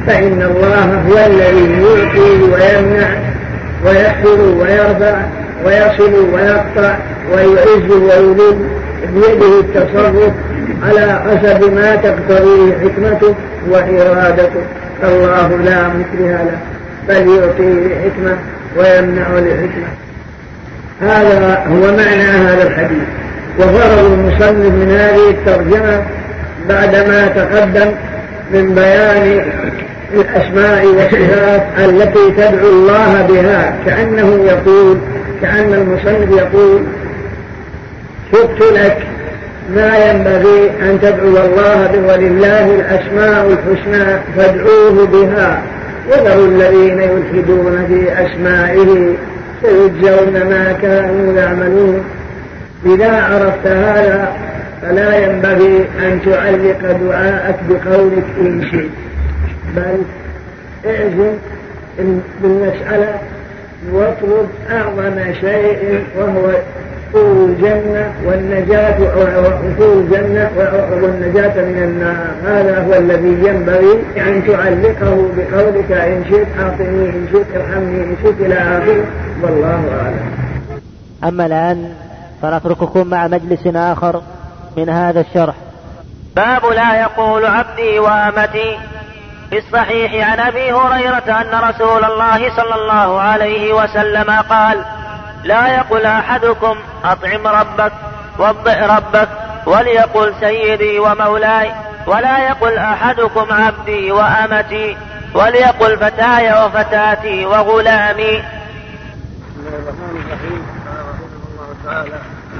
فإن الله هو الذي يعطي ويمنع ويحفظ ويرفع ويصل ويقطع ويعز ويذل، بيده التصرف على حسب ما تقتضيه حكمته وإرادته، فالله لا مكره له بل يعطي لحكمة ويمنع لحكمة. هذا هو معنى هذا الحديث. وغرض المصنف من هذه الترجمة بعدما تقدم من بيان الأسماء والصفات التي تدعو الله بها، كأنه يقول كأن المصنف يقول شفت لك ما ينبغي أن تدعو الله به، ولله الأسماء الحسنى فادعوه بها، وذروا الذين يلحدون في أسمائه سيجزون ما كانوا يعملون. إذا عرفت هذا فلا ينبغي أن تعلق دعاءك بقولك إن شئت، بل اعزم بالمسألة واطلب أعظم شيء وهو دخول الجنة والنجاة ودخول الجنة والنجاة من النار. هذا هو الذي ينبغي أن تعلقه بقولك إن شئت أعطني، إن شئت ارحمني، إن شئت إلى آخره، والله أعلم. أما الآن فنترككم مع مجلس آخر من هذا الشرح. باب لا يقول عبدي وأمتي. في الصحيح عن أبي هريرة أن رسول الله صلى الله عليه وسلم قال: لا يقل أحدكم أطعم ربك وضئ ربك، وليقل سيدي ومولاي، ولا يقل أحدكم عبدي وأمتي، وليقل فتاي وفتاتي وغلامي. بسم الله الرحمن الرحيم. رحمه الله تعالى.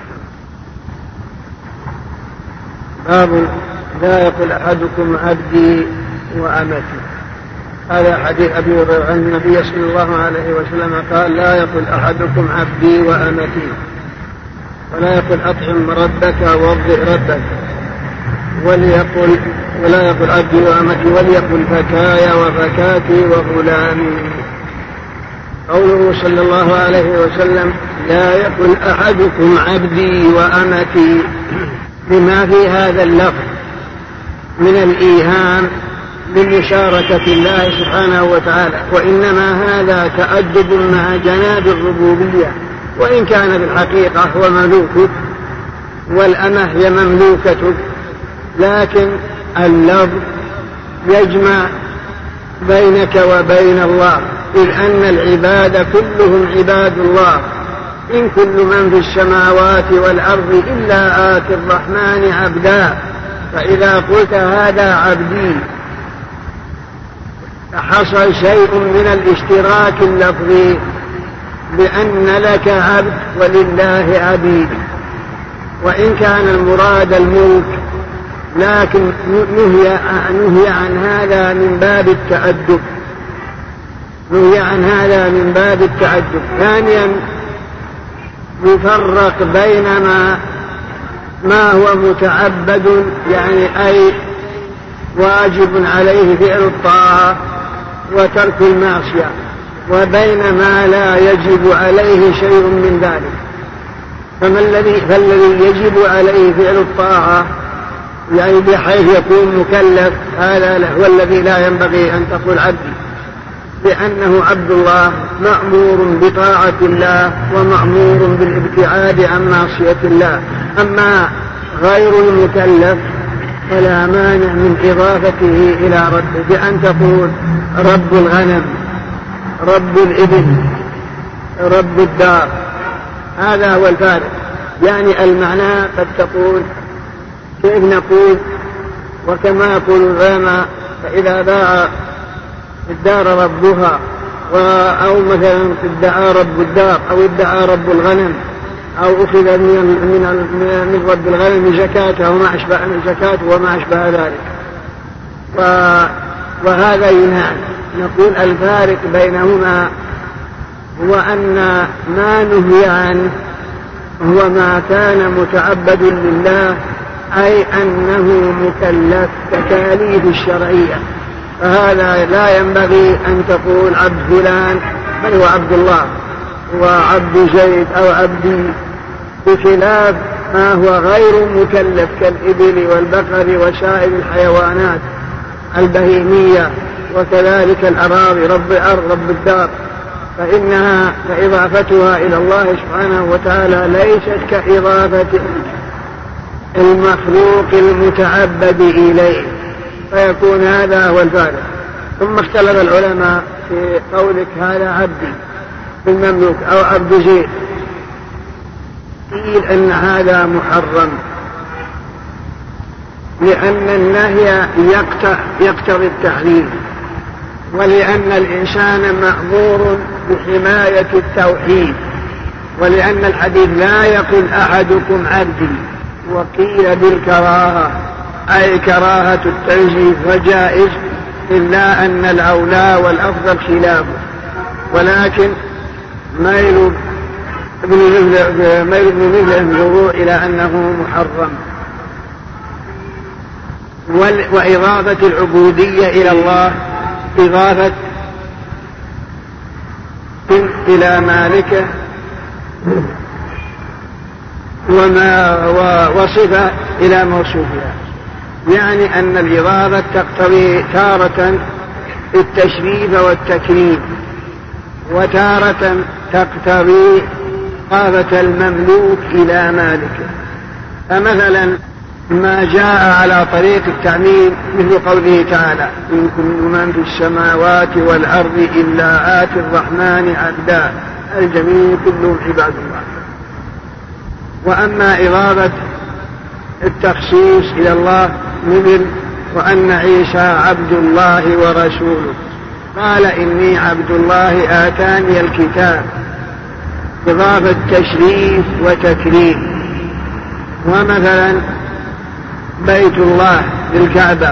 باب لا يقل أحدكم عبدي وأمتي. هذا حديث أبي هريرة عن النبي صلى الله عليه وسلم قال: لا يقل أحدكم عبدي وأمتي، ولا يقل أطعم ربك ووضئ ربك، وليقل ولا يقل عبدي وأمتي، وليقل فتاي وفتاتي وغلامي. قوله صلى الله عليه وسلم: لا يقل أحدكم عبدي وأمتي، بما في هذا اللفظ من الإيهام بمشاركة الله سبحانه وتعالى، وإنما هذا تأدب مع جناب الربوبية، وإن كان بالحقيقة هو مملوكك والأمة هي مملوكتك، لكن اللفظ يجمع بينك وبين الله، إذ أن العباد كلهم عباد الله، إن كل من في السماوات والأرض إلا آتي الرحمن عبدا. فإذا قلت هذا عبدي حصل شيء من الاشتراك اللفظي، بأن لك عبد ولله عبيد، وإن كان المراد الملك، لكن نهي, نهي عن هذا من باب التأدب نهي عن هذا من باب التأدب. ثانيا يفرق بين ما, ما هو متعبد، يعني أي واجب عليه فعل الطاعة وترك المعصية، وبين ما لا يجب عليه شيء من ذلك. فما الذي فالذي يجب عليه فعل الطاعة يعني بحيث يكون مكلف، هذا هو الذي لا ينبغي أن تقول عبدي، لأنه عبد الله مأمور بطاعة الله ومأمور بالابتعاد عن معصية الله. أما غير المكلف فلا مانع من إضافته إلى ربه، بأن تقول رب الغنم، رب الإبل، رب الدار. هذا هو الفارق، يعني المعنى قد تقول كيف نقول، وكما يقول العلماء: فإذا باع الدار ربها، أو مثلا ادعى رب الدار، أو ادعى رب الغنم، أو أخذ من, من, من رب الغنم زكاته وما أشبه زكاته وما أشبه ذلك، وهذا ينهى. نقول الفارق بينهما هو أن ما نهي عنه هو ما كان متعبد لله، أي أنه مكلف تكاليف الشرعية، فهذا لا ينبغي أن تقول عبد فلان، بل هو عبد الله وعبد زيد أو عبدي، بخلاف ما هو غير مكلف كالإبل والبقر وسائر الحيوانات البهيمية وكذلك الأراضي رب الأرض رب الدار، فإنها فإضافتها إلى الله سبحانه وتعالى ليست كإضافة المخلوق المتعبد إليه، فيكون هذا هو الفارق. ثم اختلف العلماء في قولك هذا عبدي بالمملوك أو عبد زيد، قيل أن هذا محرم لأن النهي يقتضي التحريم، ولأن الإنسان مأمور بحماية التوحيد، ولأن الحديث لا يقول أحدكم عبدي، وقيل بالكراهة أي كراهة التنزيه فجائز، إلا أن الأولى والأفضل خلافه، ولكن ميل ابن مثله ينظر إلى أنه محرم. وإضافة العبودية إلى الله إضافة إلى مالكه وما وصفة إلى موصوفها، يعني أن الإضافة تقتضي تارة التشريف والتكريم، وتارة تقتضي إضافة المملوك إلى مالكه. فمثلا ما جاء على طريق التعميم مثل قوله تعالى إن كل من في السماوات والأرض إلا آتي الرحمن عبدا الجميع كلهم عباد الله. وأما إضافة التخصيص إلى الله مثل وأن عيسى عبد الله ورسوله، قال إني عبد الله آتاني الكتاب، إضافة تشريف وتكريم. ومثلا بيت الله للكعبة،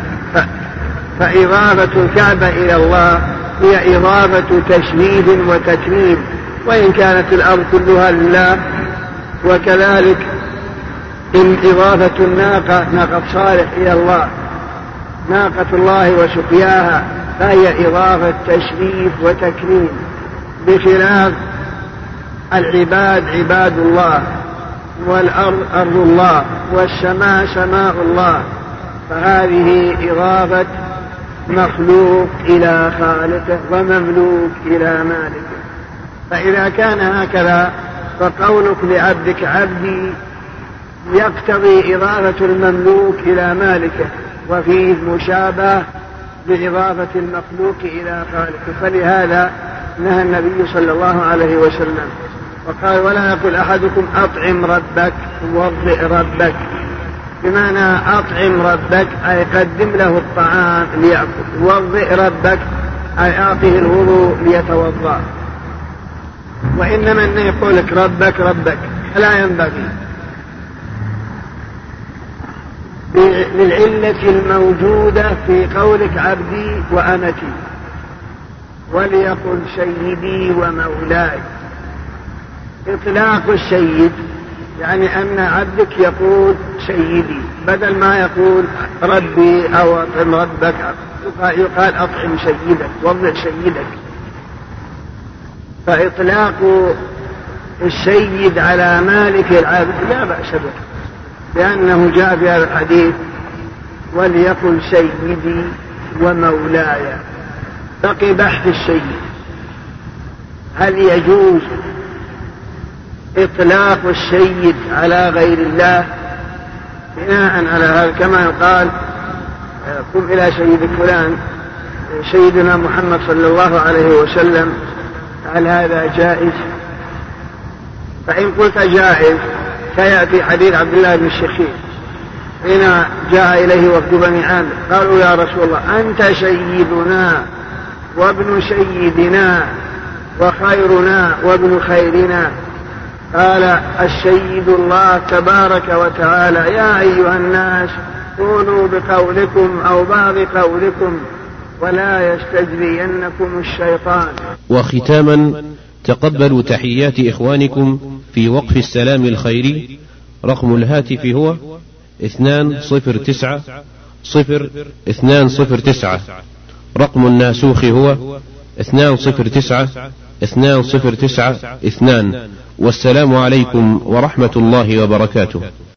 فإضافة الكعبة إلى الله هي إضافة تشريف وتكريم، وإن كانت الأرض كلها لله. وكذلك إن إضافة الناقة ناقة صالح إلى الله ناقة الله وسقياها، فهي إضافة تشريف وتكريم، بخلاف العباد عباد الله، والأرض أرض الله، والسماء سماء الله، فهذه إضافة مخلوق إلى خالقه ومملوك إلى مالكه. فإذا كان هكذا فقولك لعبدك عبدي يقتضي إضافة المملوك إلى مالكه، وفيه مشابه بإضافة المخلوق إلى خالقه. فلهذا نهى النبي صلى الله عليه وسلم وقال ولا يقول أحدكم أطعم ربك وضئ ربك، بمعنى أطعم ربك أي قدم له الطعام ليأكل، وضئ ربك أي أعطيه الوضوء ليتوضأ. وإنما أن يقولك ربك ربك لا ينبغي للعلة الموجودة في قولك عبدي وأمتي، وليقل سيدي ومولاي. إطلاق السيد يعني أن عبدك يقول سيدي بدل ما يقول ربي أو أطعم ربك، يقال أطعم سيدك وضع سيدك. فإطلاق السيد على مالك العبد لا بأس به، لأنه جاء في هذا الحديث وليقل سيدي ومولاي. بقي بحث السيد، هل يجوز إطلاق السيد على غير الله بناء على هذا؟ كما يقال قم إلى سيد فلان سيدنا محمد صلى الله عليه وسلم، هل هذا جائز؟ فإن قلت جائز سيأتي حديث عبد الله بن الشخير حين جاء إليه وفد بني عامر قالوا يا رسول الله أنت سيدنا وابن سيدنا وخيرنا وابن خيرنا، قال السيد الله تبارك وتعالى يا أيها الناس قولوا بقولكم أو بعض قولكم ولا يستجرينكم الشيطان. وختاما تقبلوا تحيات إخوانكم في وقف السلام الخيري. رقم الهاتف هو اثنان صفر تسعة صفر اثنان صفر تسعة. رقم الناسوخ هو اثنان صفر تسعة اثنان صفر تسعة اثنان. والسلام عليكم ورحمة الله وبركاته.